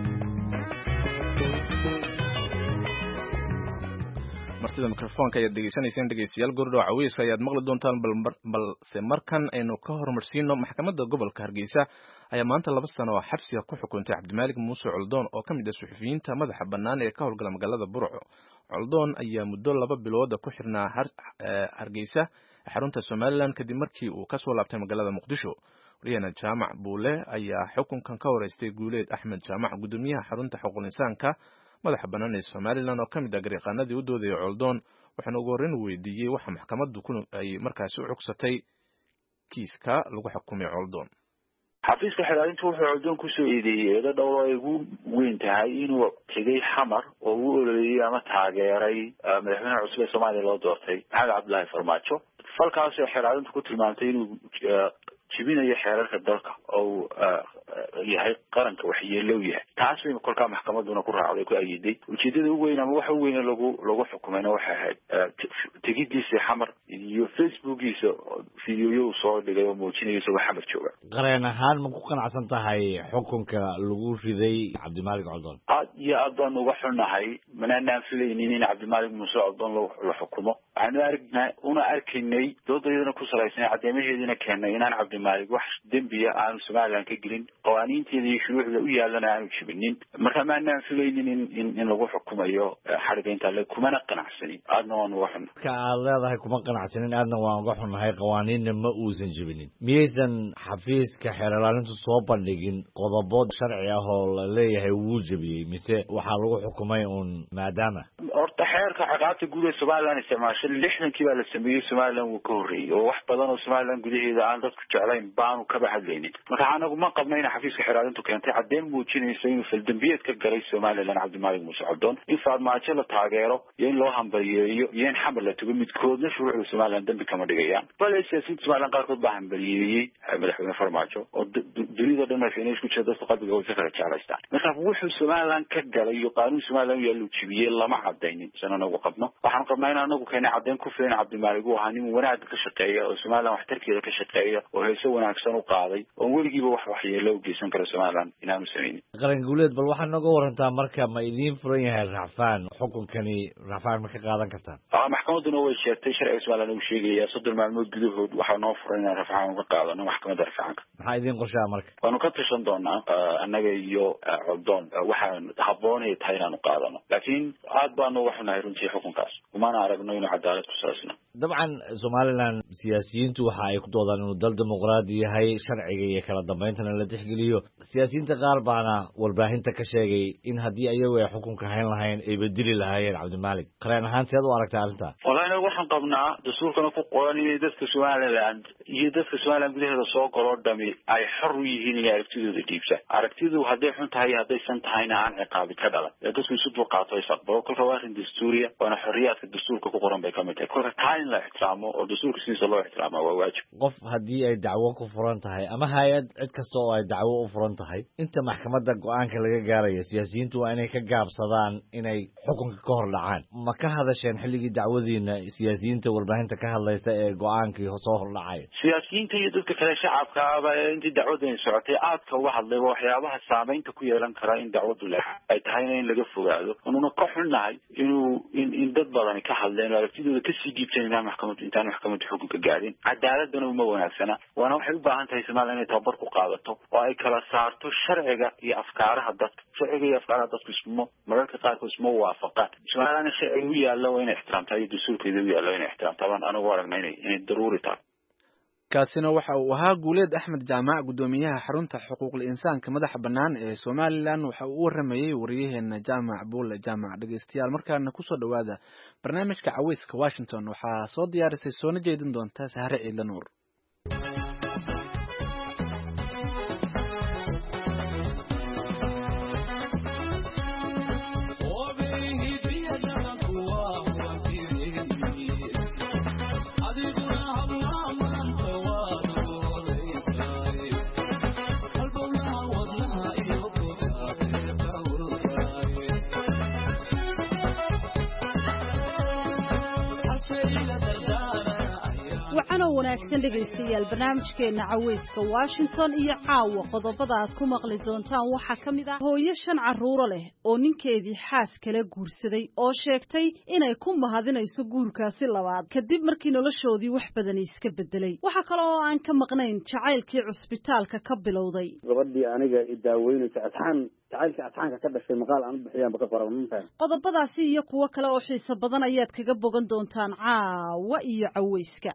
martida mikrofoonka ayaad degeysanayseen dhegeystayaal gordhow caweyska ayaad maqli doontaan balse markan aynu ka horumarsiino maxkamadda gobolka hargeysa ayaa maanta laba sano oo xabsiga ku xukuntay cabdimaalig muuse coldoon oo ka mid ah suxufiyiinta madaxa bannaan ee ka howlgala magaalada burco coldoon ayaa muddo laba bilooda ku xirnaa hargeysa xarunta somalilan kadib markii uu kasoo laabtay magaalada muqdisho wariyahena jaamac buule ayaa xukunkan ka horeystay guuleed axmed jaamac guddoomiyaha xarunta xuquuqul insaanka madaxa bannaan ee somalilan oo ka mid ah garyaqaanadii u doodayay coldoon waxaana ugu horreyn weydiiyey waxa maxkamaddu ay markaasi u cugsatay kiiska lagu xukumay coldoon xafiiska xilaalintu wuxuu coldoon kusoo eedeeyey eedo dhowr ay ugu weyn tahay inuu tegay xamar oo uu ololeeyey ama taageeray madaxweynaha cusub ee soomaaliya loo doortay maxamed cabdullaahi farmaajo falkaasoo xilaalintu ku tilmaamtay inuu jibinayo xeerarka dalka oo yahay qaranka waxyeelow yahay taas bay kolkaa maxkamaduna ku raacday ku ayiday ujeedada ugu weyn ama waxa u weyn lagu lagu xukumayna waxay ahayd tegidiisa xamar iyo facebookiisa fiidiyoyo uu soo dhigay oo muujinaya isagoo xamar jooga qareen ahaan ma ku qanacsan tahay xukunka lagu riday cabdimaalig coldoon aad iyo aad baan uga xunnahay manaanaan filaynin in cabdimaalig muuse coldoon la xukumo waxaanu aragnaa una arkaynay doodayadana ku salaysan caddeemaheediina keennay inaan cabdimaalig wax dembiya aanu somalilan ka gelin qawaaniinteeda iyo shuruucda u yaalana aanu jibinin marka maanaan filaynin in in in lagu xukumayo xadhigaynta le kumana qanacsanin aadna waan uga xunnahay marka aad leedahay kuma qanacsanin aadna waan uga xunnahay qawaaniinna ma uusan jibinin miyaysan xafiiska xeerlaalintu soo bandhigin qodobo sharci ah oo la leeyahay wuu jebiyey mise waxaa lagu xukumay uun maadaama horta xeerka ciqaabta guud ee somalilan isticmaashay lixdankii baa la sameeyey somalilan wuu ka horreeyey oo wax badan oo somalilan gudaheeda aan dadku jeclayn baanu kaba hadlaynin marka anagu ma qabna ina xafiiska xeeraalintu keentay caddeyn muujinaysa inuu faldambiyeed ka galay somalilan cabdimaalig muuse coldoon in farmaajo la taageero iyo in loo hambaliyeeyo iyo in xamar la tugo midkoodna shuruucda somalilan dambi kama dhigayaan bale siyaasiyiinta somalilan qaarkood baa hambaliyeeyey madaxweyne farmaajo oo dunida dhan madaxweyne isku jira dadku qalbiga way ka kala jeclaystaan marka wuxuu somalilan ka galay iyo qaanuun somalilan u yaalluu jibiyey lama cadaynin san anagu qabno waxaan qabnaa in anagu keenay caddeyn ku filan cabdimaalig uu ahaa nin wanaagga ka shaqeeya oo somalilan waxtarkeeda ka shaqeeya oo heese wanaagsan u qaaday oon weligiiba wax waxyeelo u geysan kara somalilan inaanu sameynin qaran guuleed bal waxaad nooga warantaa marka ma idiin furan yahay racfaan xukunkani racfaan ma ka qaadan kartaan maxkamaduna way sheegtay sharciga somalilan uu sheegaya soddon maalmood gudahood waxaa noo furan inaan rafcaan uga qaadano maxkamadda rafcaanka maxaa idiin qorshaa marka waanu ka tashan doonaa annaga iyo coldoon waxaan habboonay tahay inaanu qaadano laakiin aad baanu uga xunahay runtii xukunkaas kumana aragno inuu cadaalad ku saasno dabcan somalilan siyaasiyiintu waxa ay ku doodaan inuu dal dimuqraadi yahay sharciga iyo kala dambayntana la tixgeliyo siyaasiyiinta qaar baana warbaahinta ka sheegay in haddii ayagu ay xukunka hayn lahayn ay bedeli lahaayeen cabdimaalig qareen ahaan seed u aragtaa arrintaa wallahi anagu waxaan qabnaa dastuurkana ku qoran inay dadka somaliland iyo dadka somaliland gudaheeda soo galoo dhami ay xor u yihiin inay aragtidooda dhiibsaan aragtidu hadday xun tahay haddaysan tahayna aan ciqaabi ka dhalan ee dadku isu dulqaato is aqbalo kolka waa arrin dastuuriya waana xorriyaadka dastuurka ku qoran bay kamid tahay kolka taa in la ixtiraamo oo dastuurka sidiisa loo ixtiraama waa waajib qof haddii ay dacwo ku furan tahay ama hay-ad cid kasta oo ay dacwo u furan tahay inta maxkamadda go-aanka laga gaarayo siyaasiyiintu waa inay ka gaabsadaan inay xukunka ka hor dhacaan ma ka hadasheen xilligii dacwadiina siyaasiyiinta warbaahinta ka hadlaysa ee go-aankii soo hordhacaya siyaasiyiinta iyo dadka kale shacabka aba intii dacwadani socotay aadka uga hadlayba waxyaabaha saameynta ku yeelan kara in dacwadu le ay tahayna in laga fogaado anuna ka xunnahay inuu in in dad badani ka hadleen aragtidooda kasii dhiibteen inaan maxkamadu intaan maxkamadda xukunka gaadin cadaaladana uma wanaagsana waana waxay u baahan tahay somalilan inay tababar ku qaadato oo ay kala saarto sharciga iyo afkaaraha dadka sharciga iyo afkaaraha dadku ismo mararka qaarkood isma waafaqaan somalilan sharciga u yaalla waa inay ixtiraamtaa iyo dastuurkeeda u yaalla waa inay ixtiraamtaa baan anagu aragna inay inay daruuri tahay kaasina waxa uu ahaa guuleed axmed jaamac guddoomiyaha xarunta xuquuqul insaanka madaxa bannaan ee somalilan waxa uu u waramayey wariyaheena jaamac buule jaamac dhegeystayaal markaana kusoo dhowaada barnaamijka caweyska washington waxaa soo diyaarisay soona jeedin doonta sahre ciidla nuur wanaagsan dhegaystayaal barnaamijkeena caweyska Washington iyo caawa qodobada aad ku maqli doontaan waxaa ka mid ah hooyo shan carruur leh oo ninkeedii xaas kala guursaday oo sheegtay inay ku mahadinayso guurkaasi labaad kadib markii noloshoodii wax badan iska bedelay waxa kale oo aan ka maqnayn jacaylkii cusbitaalka ka bilowday gabadhii aniga i daaweynaysa asxaan jacaylkii asxaanka ka dhashay maqaal aan u bixiyaan baka qoran qodobadaasi iyo kuwo kale oo xiiso badan ayaad kaga bogan doontaan caawa iyo caweyska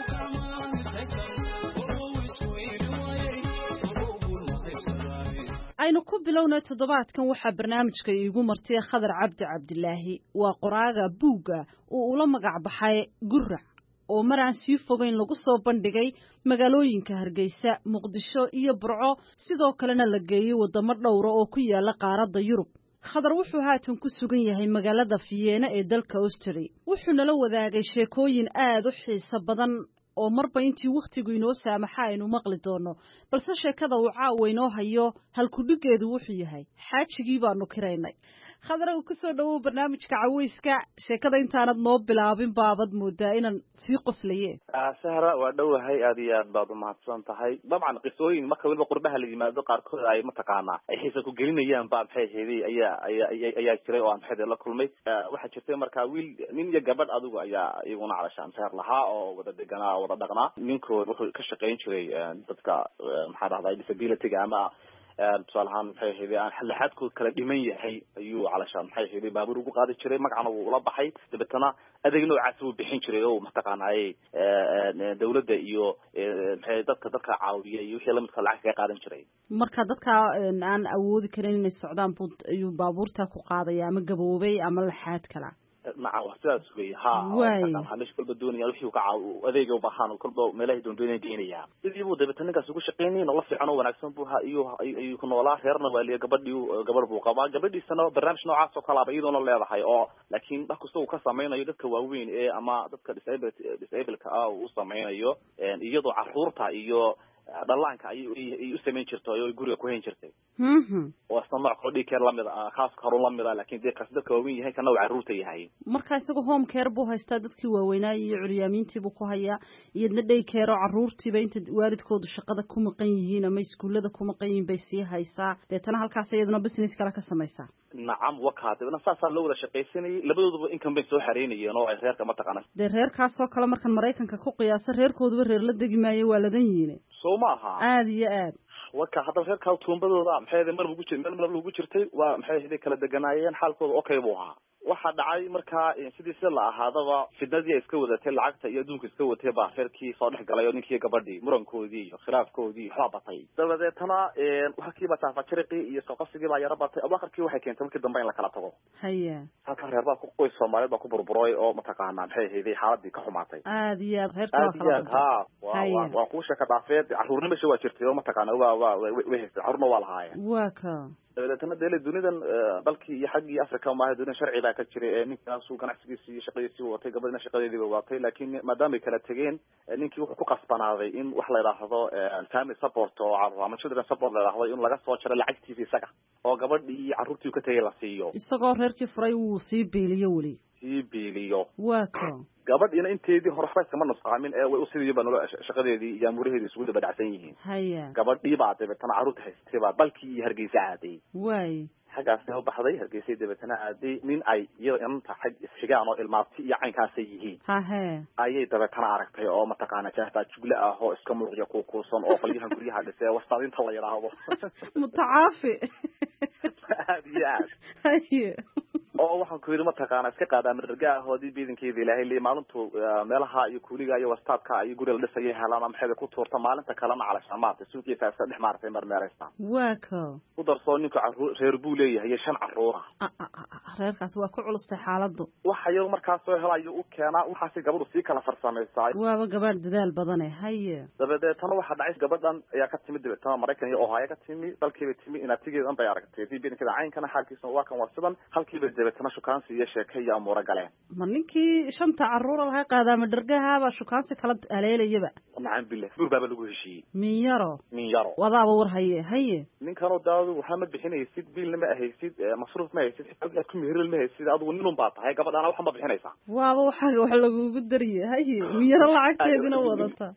aynu ku bilownay toddobaadkan waxaa barnaamijka iigu martay Khadar Cabdi Cabdilaahi waa qoraaga buuga oo ula magac baxay Gurac oo maraan sii fogeyn lagu soo bandhigay magaalooyinka Hargeysa, Muqdisho iyo Burco sidoo kalena la geeyay wadamo dhowr oo ku yaala qaaradda Yurub. Khadar wuxuu haatan ku sugan yahay magaalada Vienna ee dalka Austria. Wuxuu nala wadaagay sheekooyin aad u xiiso badan oo marba intii waqtigu inoo saamaxa aynu maqli doono balse sheekada uu caawa inoo hayo halku dhigeedu wuxuu yahay xaajigii baanu kiraynay. Khadar uu ku soo dhawow barnaamijka caweyska sheekada intaanad noo bilaabin baabad moodaa inaan sii qoslaye sahra waa dhowahay aad iyo aad baad u mahadsan tahay dabcan qisooyin marka waliba qurbaha la yimaado qaarkood ay mataqaanaa ay xiisa ku gelinayaan baa maxay heeday ayaa ayaa ayaa jiray oo aan maxay la kulmay waxaa jirtay marka wiil nin iyo gabadh adigu ayaa iyaguna calashaan sahar lahaa oo wada deganaa wada dhaqnaa ninkood wuxuu ka shaqayn jiray dadka maxaa dhahdaa disability ama tusaalahaan maxay heeday aan xalaxadkood kala dhiman yahay ayuu calashaan maxay heeday baabuur ugu qaadi jiray magacna wuu ula baxay dabeetana adeeg noocaas uu bixin jiray oo mataqaanay dawladda iyo maxay dadka dadka caawiya iyo wixii lamidka lacag ka qaadan jiray marka dadka aan awoodi karin inay socdaan buu ayuu baabuurta ku qaadaya ama gaboobay ama laxaad kala maca waxtaas weey ha halish kulba doonaya wixii ka caaw adeeg u baahan kulba meelaha doondoonay diinaya sidii buu dabeetanaas ugu shaqeynay nolol fiican oo wanaagsan buu ha iyo ay ku noolaa reerna waaliya gabadhii gabadh buu qabaa gabadhiisana barnaamij noocaas oo kala iyadoo leedahay oo laakiin wax kasta uu ka sameeyo dadka waaweyn ee ama dadka disabled disabled ka ah uu sameeyo iyadoo carruurta iyo dhalaanka ay u sameyn jirto oo guriga ku hayn jirtay mhm oo asna ko dhikeer la mid ah kaas karu la mid ah laakiin dadka dadka waaweyn yahay kana carruurta yahay marka isagu home care buu haystaa dadkii waaweynaa iyo curyaamintii buu ku hayaa iyadna day care oo carruurtiiba inta waalidkoodu shaqada ku maqan yihiin ama iskuulada ku maqan yihiin bay sii haysaa deetana halkaas iyaduna business kala ka samaysaa nacam wakaadibna saasa loo wada shaqaysanayay labadooduba income bay soo xareynayeen oo ay reerka ma taqaana de reerkaas oo kale markan Mareykanka ku qiyaasa reerkooduba reer la degi maayo waa ladan yihiin Soomaha aad iyo aad waka hadda reerka tuumbadooda maxay mar ugu jirtay mar ugu jirtay waa maxay hidii kala deganaayeen xaalkooda okay buu ahaa waxa dhacay marka sidii si la ahaadaba fidnadii iska wadatay lacagta iyo adduunka iska watay baa reerkii soo dhex galay oo ninkii gabadhii murankoodii iyo khilaafkoodii waxa batay dabadeetana waxa kiiba taafajirqi iyo soqosigii baa yara batay abaaqarkii waxay keentay markii dambe in la kala tago haya halka reer baa ku qoys Soomaaliyeed baa ku burburay oo mataqaanaa maxay heeday xaaladii ka xumaatay aad iyo aad reerka kala ha waa waa ku shaka dhaafeed carruurnimo soo jirtay oo mataqaanaa waa waa way carruurna waa lahaayeen waa ka dabeetana deelay dunidan dalkii iyo xaggii Afrika ma ahayd sharci baa ka jiray ninkaas uu ganacsigiisa iyo shaqadiisa watay gabadhina shaqadeedii baa watay laakiin maadaama ay kala tageen ninkii wuxuu ku qasbanaaday in wax la yiraahdo family support oo ama children support la yiraahdo in laga soo jaro lacagtiisa isaga oo gabadhii carruurtii ka tagay la siiyo isagoo reerkii furay uu sii beeliyo wali sii beeliyo waa ka gabadhina inteedii hore waxba kama nusqaamin ee way u sidii baa nolol shaqadeedii iyo amuuraheedii isugu dabacsan yihiin haya gabadhii baa dabeetana carruurta haystay baa balkii iyo Hargeysa aaday way xagaas oo baxday Hargeysa dabeetana aaday nin ay iyada inta xag isxigaan oo ilmaabti iyo caynkaas yihiin ha ha ayay dabeetana aragtay oo mataqaana jaahta jugla ah oo iska muuqya ku kuusan oo qaliyahan guriyaha dhisay wastaadinta la yiraahdo mutacaafi yaad haya oo waxaan ku yiri mataqaana iska qaadaa margahoodii biidankeedii ilaahay li maalintu meelaha iyo kuuliga iyo wastaadka iyo guriga la dhisay helaan maxay ku tuurta maalinta kalena cala shamaata suuqiisa iska dhex maartay marmeeraysta waa ka u darso ninka reer buu leeyahay shan carruur reerkaas waa ku culustay xaaladdu waxa yar markaas soo helayo u keena waxa si gabadhu si kala farsameysay waaba gabadh dadaal badan ah haye dabadeetana waxa dhacay gabadhan ayaa ka timid dabeetana Mareykan iyo Ohio ka timid dalkeeda timid inaad tigeedan bay aragtay biidankeeda caynkana xaalkiisa waa kan waa sidan halkiiba dabeetana shukaansi iyo sheeke iyo amuura galeen ma ninkii shanta caruura laha qaadaama dhargahaaba shukaansi kala aleelayaba nacam billah guur baaba lagu heshiiyey min yaro min yaro wadaaba war haye haye ninkanoo daadu waxaa ma bixinaysid biilna ma ahaysid masruuf ma haysid xaggaad ku meheril ma haysid adigu ninun baa tahay gabadhaana waxa ma bixinaysaa waaba waxaaga wax lagugu dariye haye min yaro lacagteedina wadata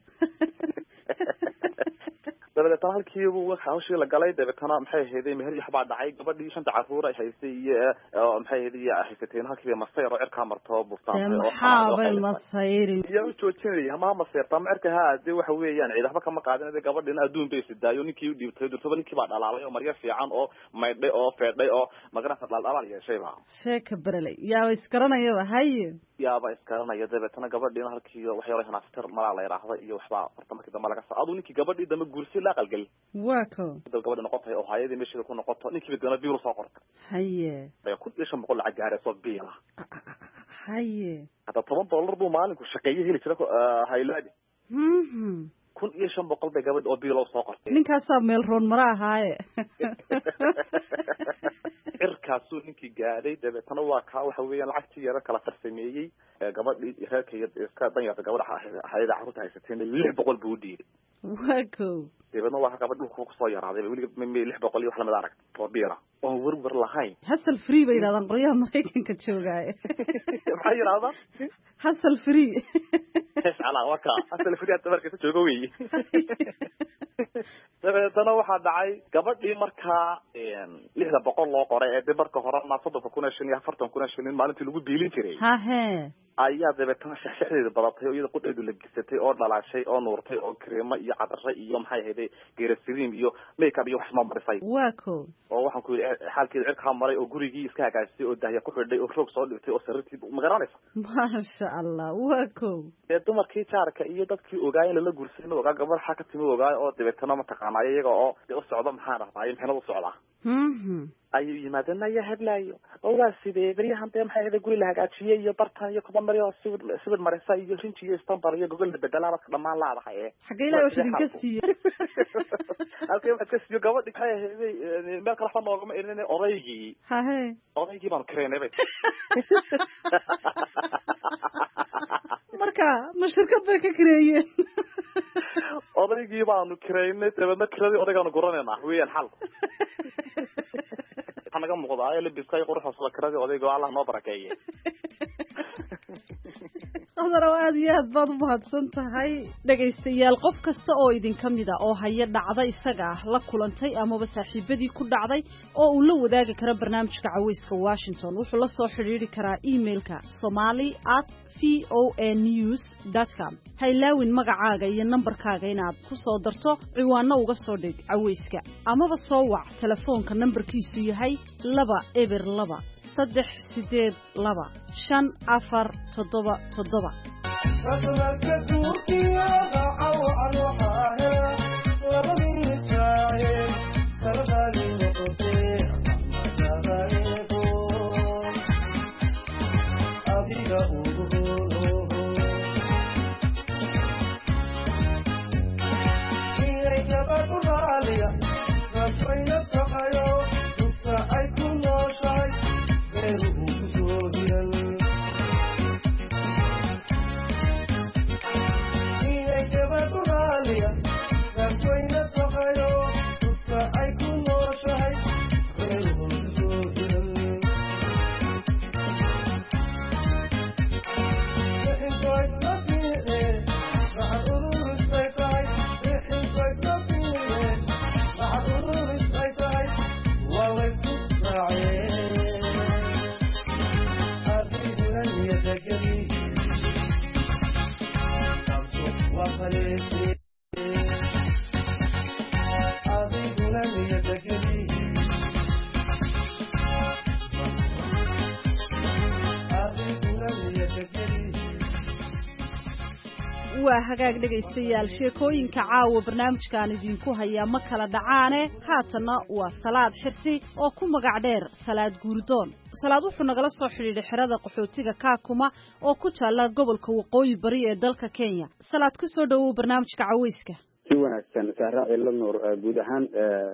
dabeetana halkiibu hawshii la galay dabeetana maxay ahaydey meher waxbaa dhacay gabadhii shanta caruur ay haysay iyo maxay ahaydey haysateen halkii masayr oo cirkaa marto burtaan maxaabay masayrin iyo joojinaya ma masayrta ma cirka ha de waxa weeyaan ciid waxba kama qaadan de gabadhina adduun bay sidaayo ninkii u dhiibtay durtaba ninkii baa dhalaalay oo maryo fiican oo maydhay oo feedhay oo magarasa dhaldhalaal yeeshay baa sheeka baralay yaaba iskaranayaba haye yaaba iskaranaya dabeetana gabadhiina halkii wax yaro hanaaftar malaa la yiraahdo iyo waxba farta markii dambe laga soo adu ninkii gabadhii dambe guursi la qalgal waa ko dad gabadha noqotay oo hay'adii meesha ku noqoto ninkii bidana biil soo qortay haye ay ku dhashan boqol lacag gaar soo biila haye hada toban dollar buu maalinku shaqeeyay heli jira haylaadi mhm kun iyo shan boqol bay gabadh oo biil soo qortay ninkaasaa meel roon mara ahaaye irkaasuu ninkii gaadhay dabeetana waa kaa waxa weeyaan lacagtii yaro kala farsameeyey gabadhii reerka iyo iska danyarta gabadha hayada carruurta haysateen lix boqol buu u dhiibay waa ko dabeetna waa gabadh dhulka kusoo yaraaday weliga lix boqol iyo wax lamid arag oo biira oo werwer lahayn hasal free bay yidhahdaan qolyaha maraykanka joogaaye maxay yidhahdaa hasal free ala waka hasal free hadda markaysa jooga weeye dabeetana waxaa dhacay gabadhii markaa lixda boqol loo qoray ee de marka horena soddonka kun iyo shan iyo afartan kun iyo shan maalintii lagu biilin jiray hahe ayaa dabeetana shaxshaxdeeda badatay oo iyada qudheedu la gisatay oo dhalaashay oo nuurtay oo kareemo iyo cadare iyo maxay ahayd geerasiriim iyo makeup iyo wax ma marisay waa ko oo waxaan ku yidhi xaalkeeda cirkaa maray oo gurigii iska hagaajisay oo dahya ku xidhay oo roog soo dhigtay oo sariirtii ma garanaysa maasha allah waa ko ee dumarkii jaarka iyo dadkii ogaayeen lala guursanay ogaa gabar waxaa ka timi ogaay oo dabeetana mataqaanaa iyaga oo de u socdo maxaa dhahdaay maxinad u socdaa ayuu yimaadeen ayaa hadlaayo oo waa sidee beryahan dee maxay ahayd guri la hagaajiyey iyo bartan iyo kuba maryo sibir sibir marisa iyo rinji iyo stambar iyo gogol bedelaaba ka dhamaan laadahay ee xagee ilaa wax idinka siiyey halkee waxaad ka siiyo gabadhi maxay ahayd meel kale fa noogama irinay odaygii hahe odaygii baan kareynay bay marka ma shirkad bay ka kareeyeen odaygii baanu kareynay dabeedna kiradii odaygaanu guranaynaa weeyaan xal waxaa naga muuqdaa ee labiska iyo quruxda sala kiradii odayga oo allah noo barakeeye qadar aad iyo aad baad u mahadsan tahay dhegaystayaal qof kasta oo idinka mida oo haya dhacda isaga ah la kulantay amaba saaxiibadii ku dhacday oo uu la wadaagi karo barnaamijka caweyska Washington wuxuu la soo xiriiri karaa emailka somali at v o a news dot com haylaawin magacaaga iyo nambarkaaga inaad ku soo darto ciwaano uga soo dhig caweyska amaba soo wac telefoonka nambarkiisu yahay laba eber laba saddex sideed laba shan afar toddoba toddoba waa hagaag dhegaystayaal sheekooyinka caawa barnaamijkan idinku haya ma kala dhacaane haatana waa salaad xirsi oo ku magac dheer salaad guurdoon salaad wuxuu nagala soo xidhiidhay xerada qaxootiga Kaakuma oo ku taala gobolka waqooyi bari ee dalka Kenya salaad ku soo dhawow barnaamijka caweyska si wanaagsan saaraaci la nuur guud ahaan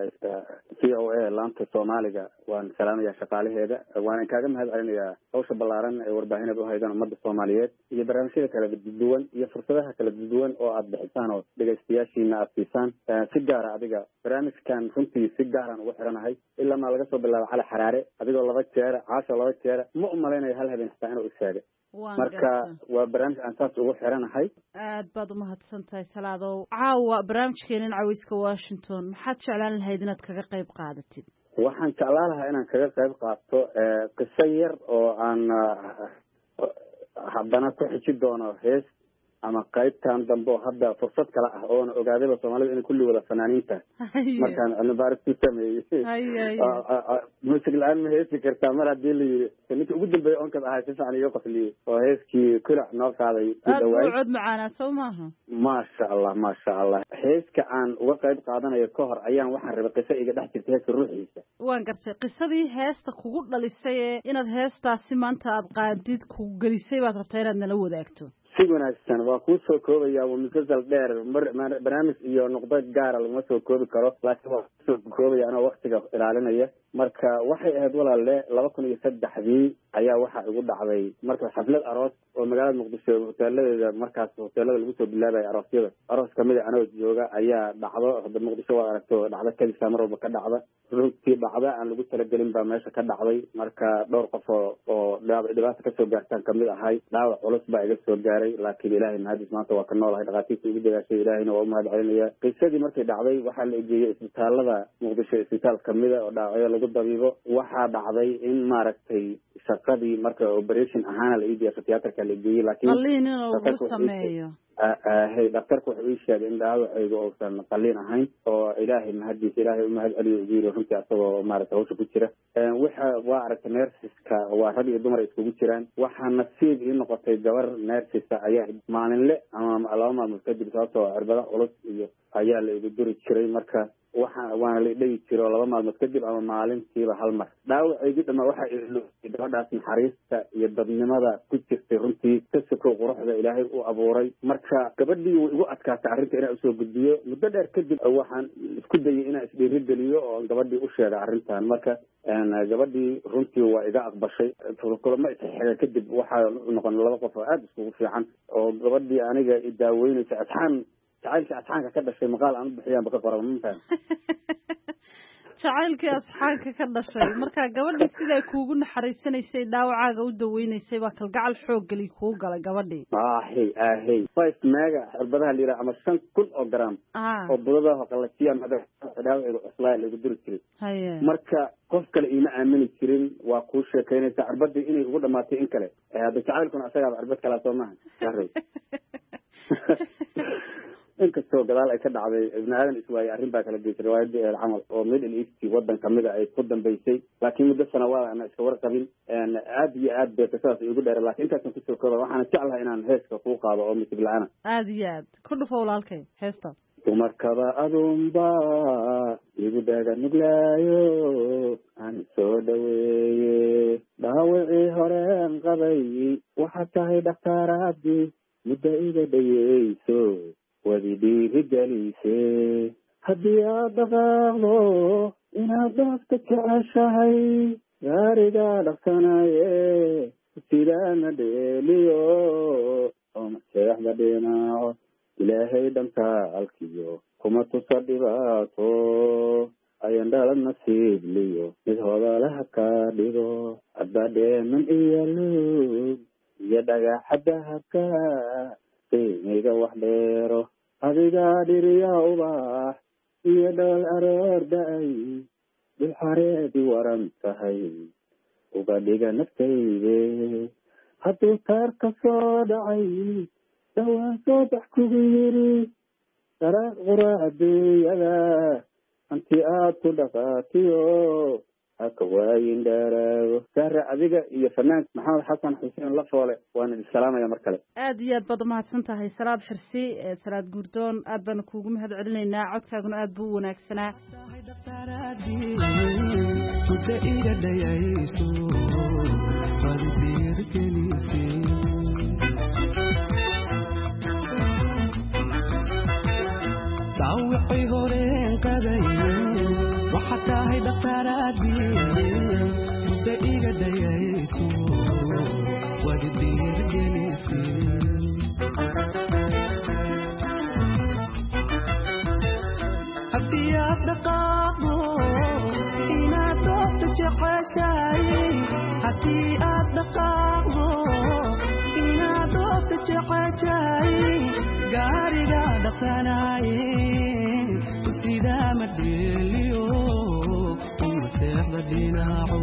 c o a laanta soomaaliga waan salaamayaa shaqaalaheeda waana kaaga mahad celinayaa hawsha ballaaran ee warbaahineed u haydaan ummadda soomaaliyeed iyo barnaamijyada kala duwan iyo fursadaha kala duwan oo aad bixisaan oo dhegaystayaashiina aad siisaan si gaara adiga barnaamijkan runtii si gaaraan ugu xiranahay ilaa maa laga soo bilaabo cali xaraare adigoo laba jeera caasho laba jeera ma u malaynayo hal habeen xitaa inuu istaaga marka waa barnaamij aan saas ugu xiranahay aad baad umahadsan tahay salaadow caawa barnaamijkeenan caweyska washington maxaad jeclaan lahayd inaad kaga qayb qaadatid waxaan jeclaan lahaa inaan kaga qayb qaato qiso yar oo aan haddana ku xiji doono hees ama qaybtan dambe oo hadda fursad kale ah oona ogaadayba soomaalida inay kulli wada fanaaniin tahay markaan cilmibaaris ku sameeyey musig la-aan ma heesi kartaa mar haddii la yiri ninka ugu dambeeya onkad ahay si fiican iyo qosliyey oo heeskii kulac noo qaaday ku dhawaay cod macaanaa soo maaha maasha allah maasha allah heeska aan uga qayb qaadanayo ka hor ayaan waxaan rabay qiso iga dhex jirta heeska ruuxiisa waan gartay qisadii heesta kugu dhalisay ee inaad heestaasi maanta aad qaadid ku gelisay baad rabtaa inaad nala wadaagto si wanaagsan waa kuu soo koobaya waa musalsal dheer barnaamij iyo nuqdo gaara laguma soo koobi karo laakiin waa kusoo koobaya anoo waktiga ilaalinaya marka waxay ahayd walaale laba kun iyo saddexdii ayaa waxaa igu dhacday marka xaflad aroos oo magaalada muqdisho hoteeladeeda markaas hoteelada lagu soo bilaabaya aroosyada aroos kamid a anoo jooga ayaa dhacdo hadda muqdisho waa aragto dhacdo kadisa mar walba ka dhacda runtii dhacda aan lagu talagelin baa meesha ka dhacday marka dhowr qof oo oo dhibaata kasoo gaartaan kamid ahay dhaawac culus baa iga soo gaaray laakiin ilaahay mahadis maanta waa ka noolahay dhakhaatiirta igu dagaashay ilaahayna waa umahad celinaya qisadii markay dhacday waxaa la egeeyey isbitaalada muqdisho isbitaal kamida oo dhaawacyo lagu dabiibo waxaa dhacday in maaragtay shaqadii marka operation ahaana la iidiyaso tiyaatarka la geeyey laakiin qalliin in lagu sameeyo hay dhaktarku wuxuu ii sheegay in dhaawacayga uusan qalliin ahayn oo ilaahay mahadiisa ilaahay umahad celiyo ugu yiri runtii asagoo maaragtay hawsha ku jira waxa waa aragtay nersiska waa rag iyo dumar iskugu jiraan waxaa nasiib ii noqotay gabar nersisa ayaa maalinle ama laba maalmood kadib sababtoo cirbada culus iyo ayaa la igu duri jiray marka waxa waana la dhigi jiro laba maalmood kadib ama maalintiiba hal mar dhaawacaygi dhama waxa ilooyay gabadhaas naxariista iyo dadnimada ku jirtay runtii kasoko quruxda ilaahay u abuuray marka gabadhii way igu adkaatay arrinta inaan usoo gudbiyo muddo dheer kadib waxaan isku dayay inaan isdhiirigeliyo oo gabadhii u sheega arrintan marka gabadhii runtii waa iga aqbashay kulamo isxiga kadib waxaa noqon laba qof oo aada iskugu fiican oo gabadhii aniga idaaweynaysa asxaan jacaylkii asxaanka ka dhashay maqaal aan u bixiyaanba ka qoran mafahan jacaylkii asxaanka ka dhashay marka gabadhii siday kuugu naxariisanaysay dhaawacaaga u daweynaysay baa kalgacal xooggeli kuu galay gabadhii ahey ahey five mega cirbadaha la yidhaha ama shan kun oo gram oo budadaha qalajiya dhaawaceeda cuslaa lagu duri jiray haye marka qof kale iima aamini jirin waa kuu sheekaynaysa cirbadii inay ugu dhamaatay in kale hadda jacaylkuna asagaaba cirbad kalaa soo maaha garay inkastoo gadaal ay ka dhacday ibni aadan iswaayey arrin baa kala geysay riwaayadii eel camal oo middle east waddan kamida ay ku dambeysay laakiin muddo sanawaada ana iska warqabin aad iyo aad bay qisadaas igu dheera lakin intaasan kusoo kooba waxaana jeclahay inaan heeska kuu qaado oo misig la-ana aad iyo aad ku dhufo walaalkay heesta dumarkaba adunba igu dhaga nuglaayo aan soo dhaweeye dhaawacii horeen qabay waxaad tahay dhakhtaaraadii muddo iga dhayeyso wadi dhiirigelise haddii aad dhaqaaqdo inaad daafta jeceshahay gaarigaa dhaqsanaye sidaana dheeliyo oo maseexda dhinaaco ilaahay dhankaalkiyo kuma tusa dhibaato ayan dhalad nasiibliyo mid hodalaha kaa dhigo adbadheeman iyo luug iyo dhagaxadahabka qiimiga wax dheero adigaa dhiriya ubax iyo dhool aroor da-ay bilxareedi waran tahay uga dhiga naftayde hadduu taar ka soo dhacay dhawaan soo bax kugu yiri daraaq qura adduunyada hanti aad ku dhaqaatiyo haka waayin dheeraago saare adiga iyo fanaanka maxamed xasan xuseen lafoole waan idin salaamaya mar kale aad iyo aad baad umahadsan tahay salaad xirsi salaad guurdoon aad baana kuugu mahad celinaynaa codkaaguna aad buu u wanaagsanaa jeceshahay haddii aad dhaqaaqdo inaad doobta jeceshahay gaariga dhaqanaye sidaa ma dheeliyo uma seexda dhinaco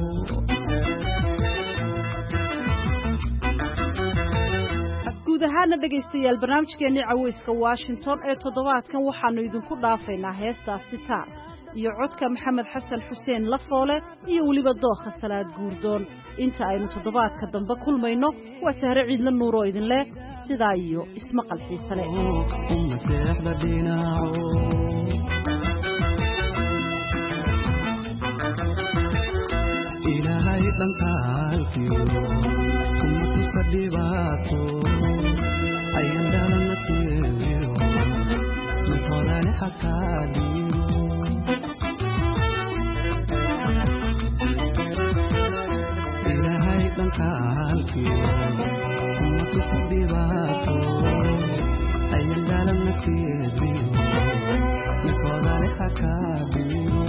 guud ahaana dhegaystayaal barnaamijkeennii caweyska washington ee toddobaadkan waxaannu idinku dhaafaynaa heestaas sitaar iyo codka maxamed xasan xuseen lafoole iyo weliba dookha salaad guurdoon inta aynu toddobaadka dambe kulmayno waa sahre ciidla nuur oo idin leh sidaa iyo ismaqal xiise leh ilaahay dhankaalkiyo kuma tusa dhibaato ayan dhalana teegiyo midhodane hakaadhiyo ilaahay dhankaalkiyo kuma tusa dhibaato ayan dhalana teegiyo midhodane hakaadhiyo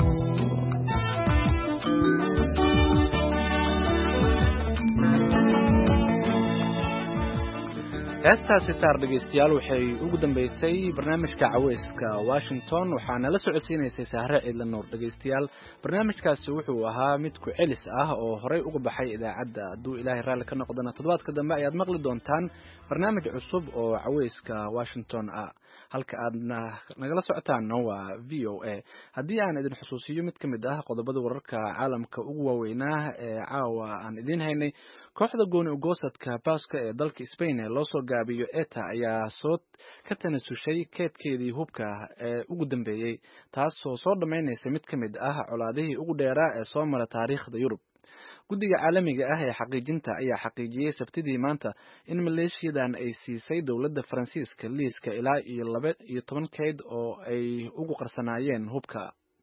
heestaa sitaar dhegaystayaal waxay ugu dambeysay barnaamijka caweyska washington waxaana la socodsiinaysay sahre ciidla nuur dhegaystayaal barnaamijkaasi wuxuu ahaa mid ku celis ah oo horey uga baxay idaacadda hadduu ilaahay raalli ka noqdana toddobaadka dambe ayaad maqli doontaan barnaamij cusub oo caweyska washington ah halka aadna nagala socotaanna waa v o a haddii aan idin xusuusiyo mid ka mid ah qodobada wararka caalamka ugu waaweynaa ee caawa aan idiin haynay kooxda gooni ugoosadka baaska ee dalka Spain ee loo soo gaabiyo ETA ayaa soo ka tanasushay keedkeedii hubka ee ugu dambeeyay taasoo soo dhameynaysa mid ka mid ah colaadihii ugu dheeraa ee soo mara taariikhda Yurub. guddiga caalamiga ah ee xaqiijinta ayaa xaqiijiyay sabtidii maanta in maleeshiyadan ay siisay dowladda Faransiiska liiska ilaa iyo laba iyo toban keyd oo ay ugu qarsanaayeen hubka.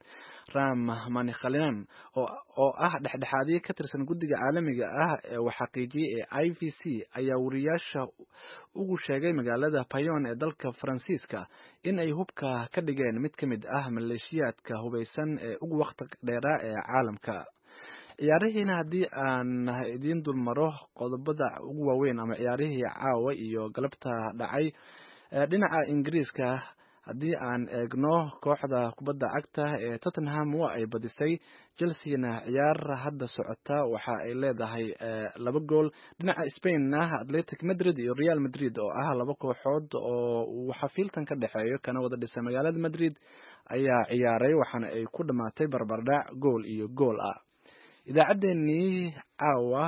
ram manikhalian oo ah dhexdhexaadiye ka tirsan guddiga caalamiga ah ee wax xaqiijiyay ee I V C ayaa wariyaasha ugu sheegay magaalada Payon ee dalka Faransiiska in ay hubka ka dhigeen mid ka mid ah maleeshiyaadka hubeysan ee ugu waqti dheeraa ee caalamka. ciyaarihiina haddii aan idiin dulmaro qodobada ugu waaweyn ama ciyaarihii caawa iyo galabta dhacay dhinaca Ingiriiska haddii aan eegno kooxda kubadda cagta ee Tottenham waa ay badisay Chelsea-na ciyaar hadda socota waxa ay leedahay laba gool dhinaca Spain-na Athletic Madrid iyo Real Madrid oo ah laba kooxood oo waxa fiiltan ka dhaxeeyo kana wada dhisay magaalada Madrid ayaa ciyaaray waxaana ay ku dhamaatay barbardhac gool iyo gool ah. idaacaddeenii caawa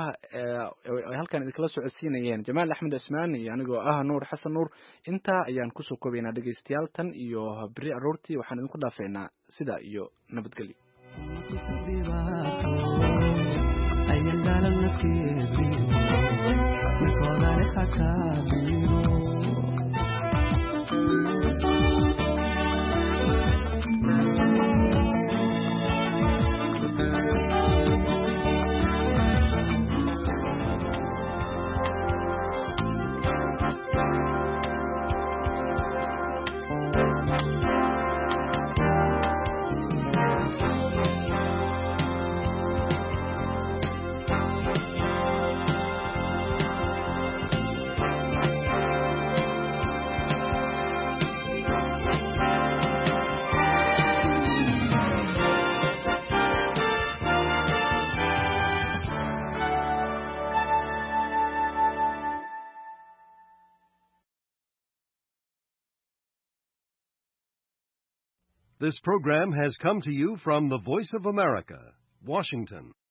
ay halkan idinkala socodsiinayeen Jamaal Axmed Ismaan iyo anigoo ah Nuur Xasan Nuur intaa ayaan kusoo koobaynaa dhegaystayaal tan iyo beri aroortii waxaan idinku dhaafeynaa sidaa iyo nabadgelyo. This program has come to you from the Voice of America, Washington.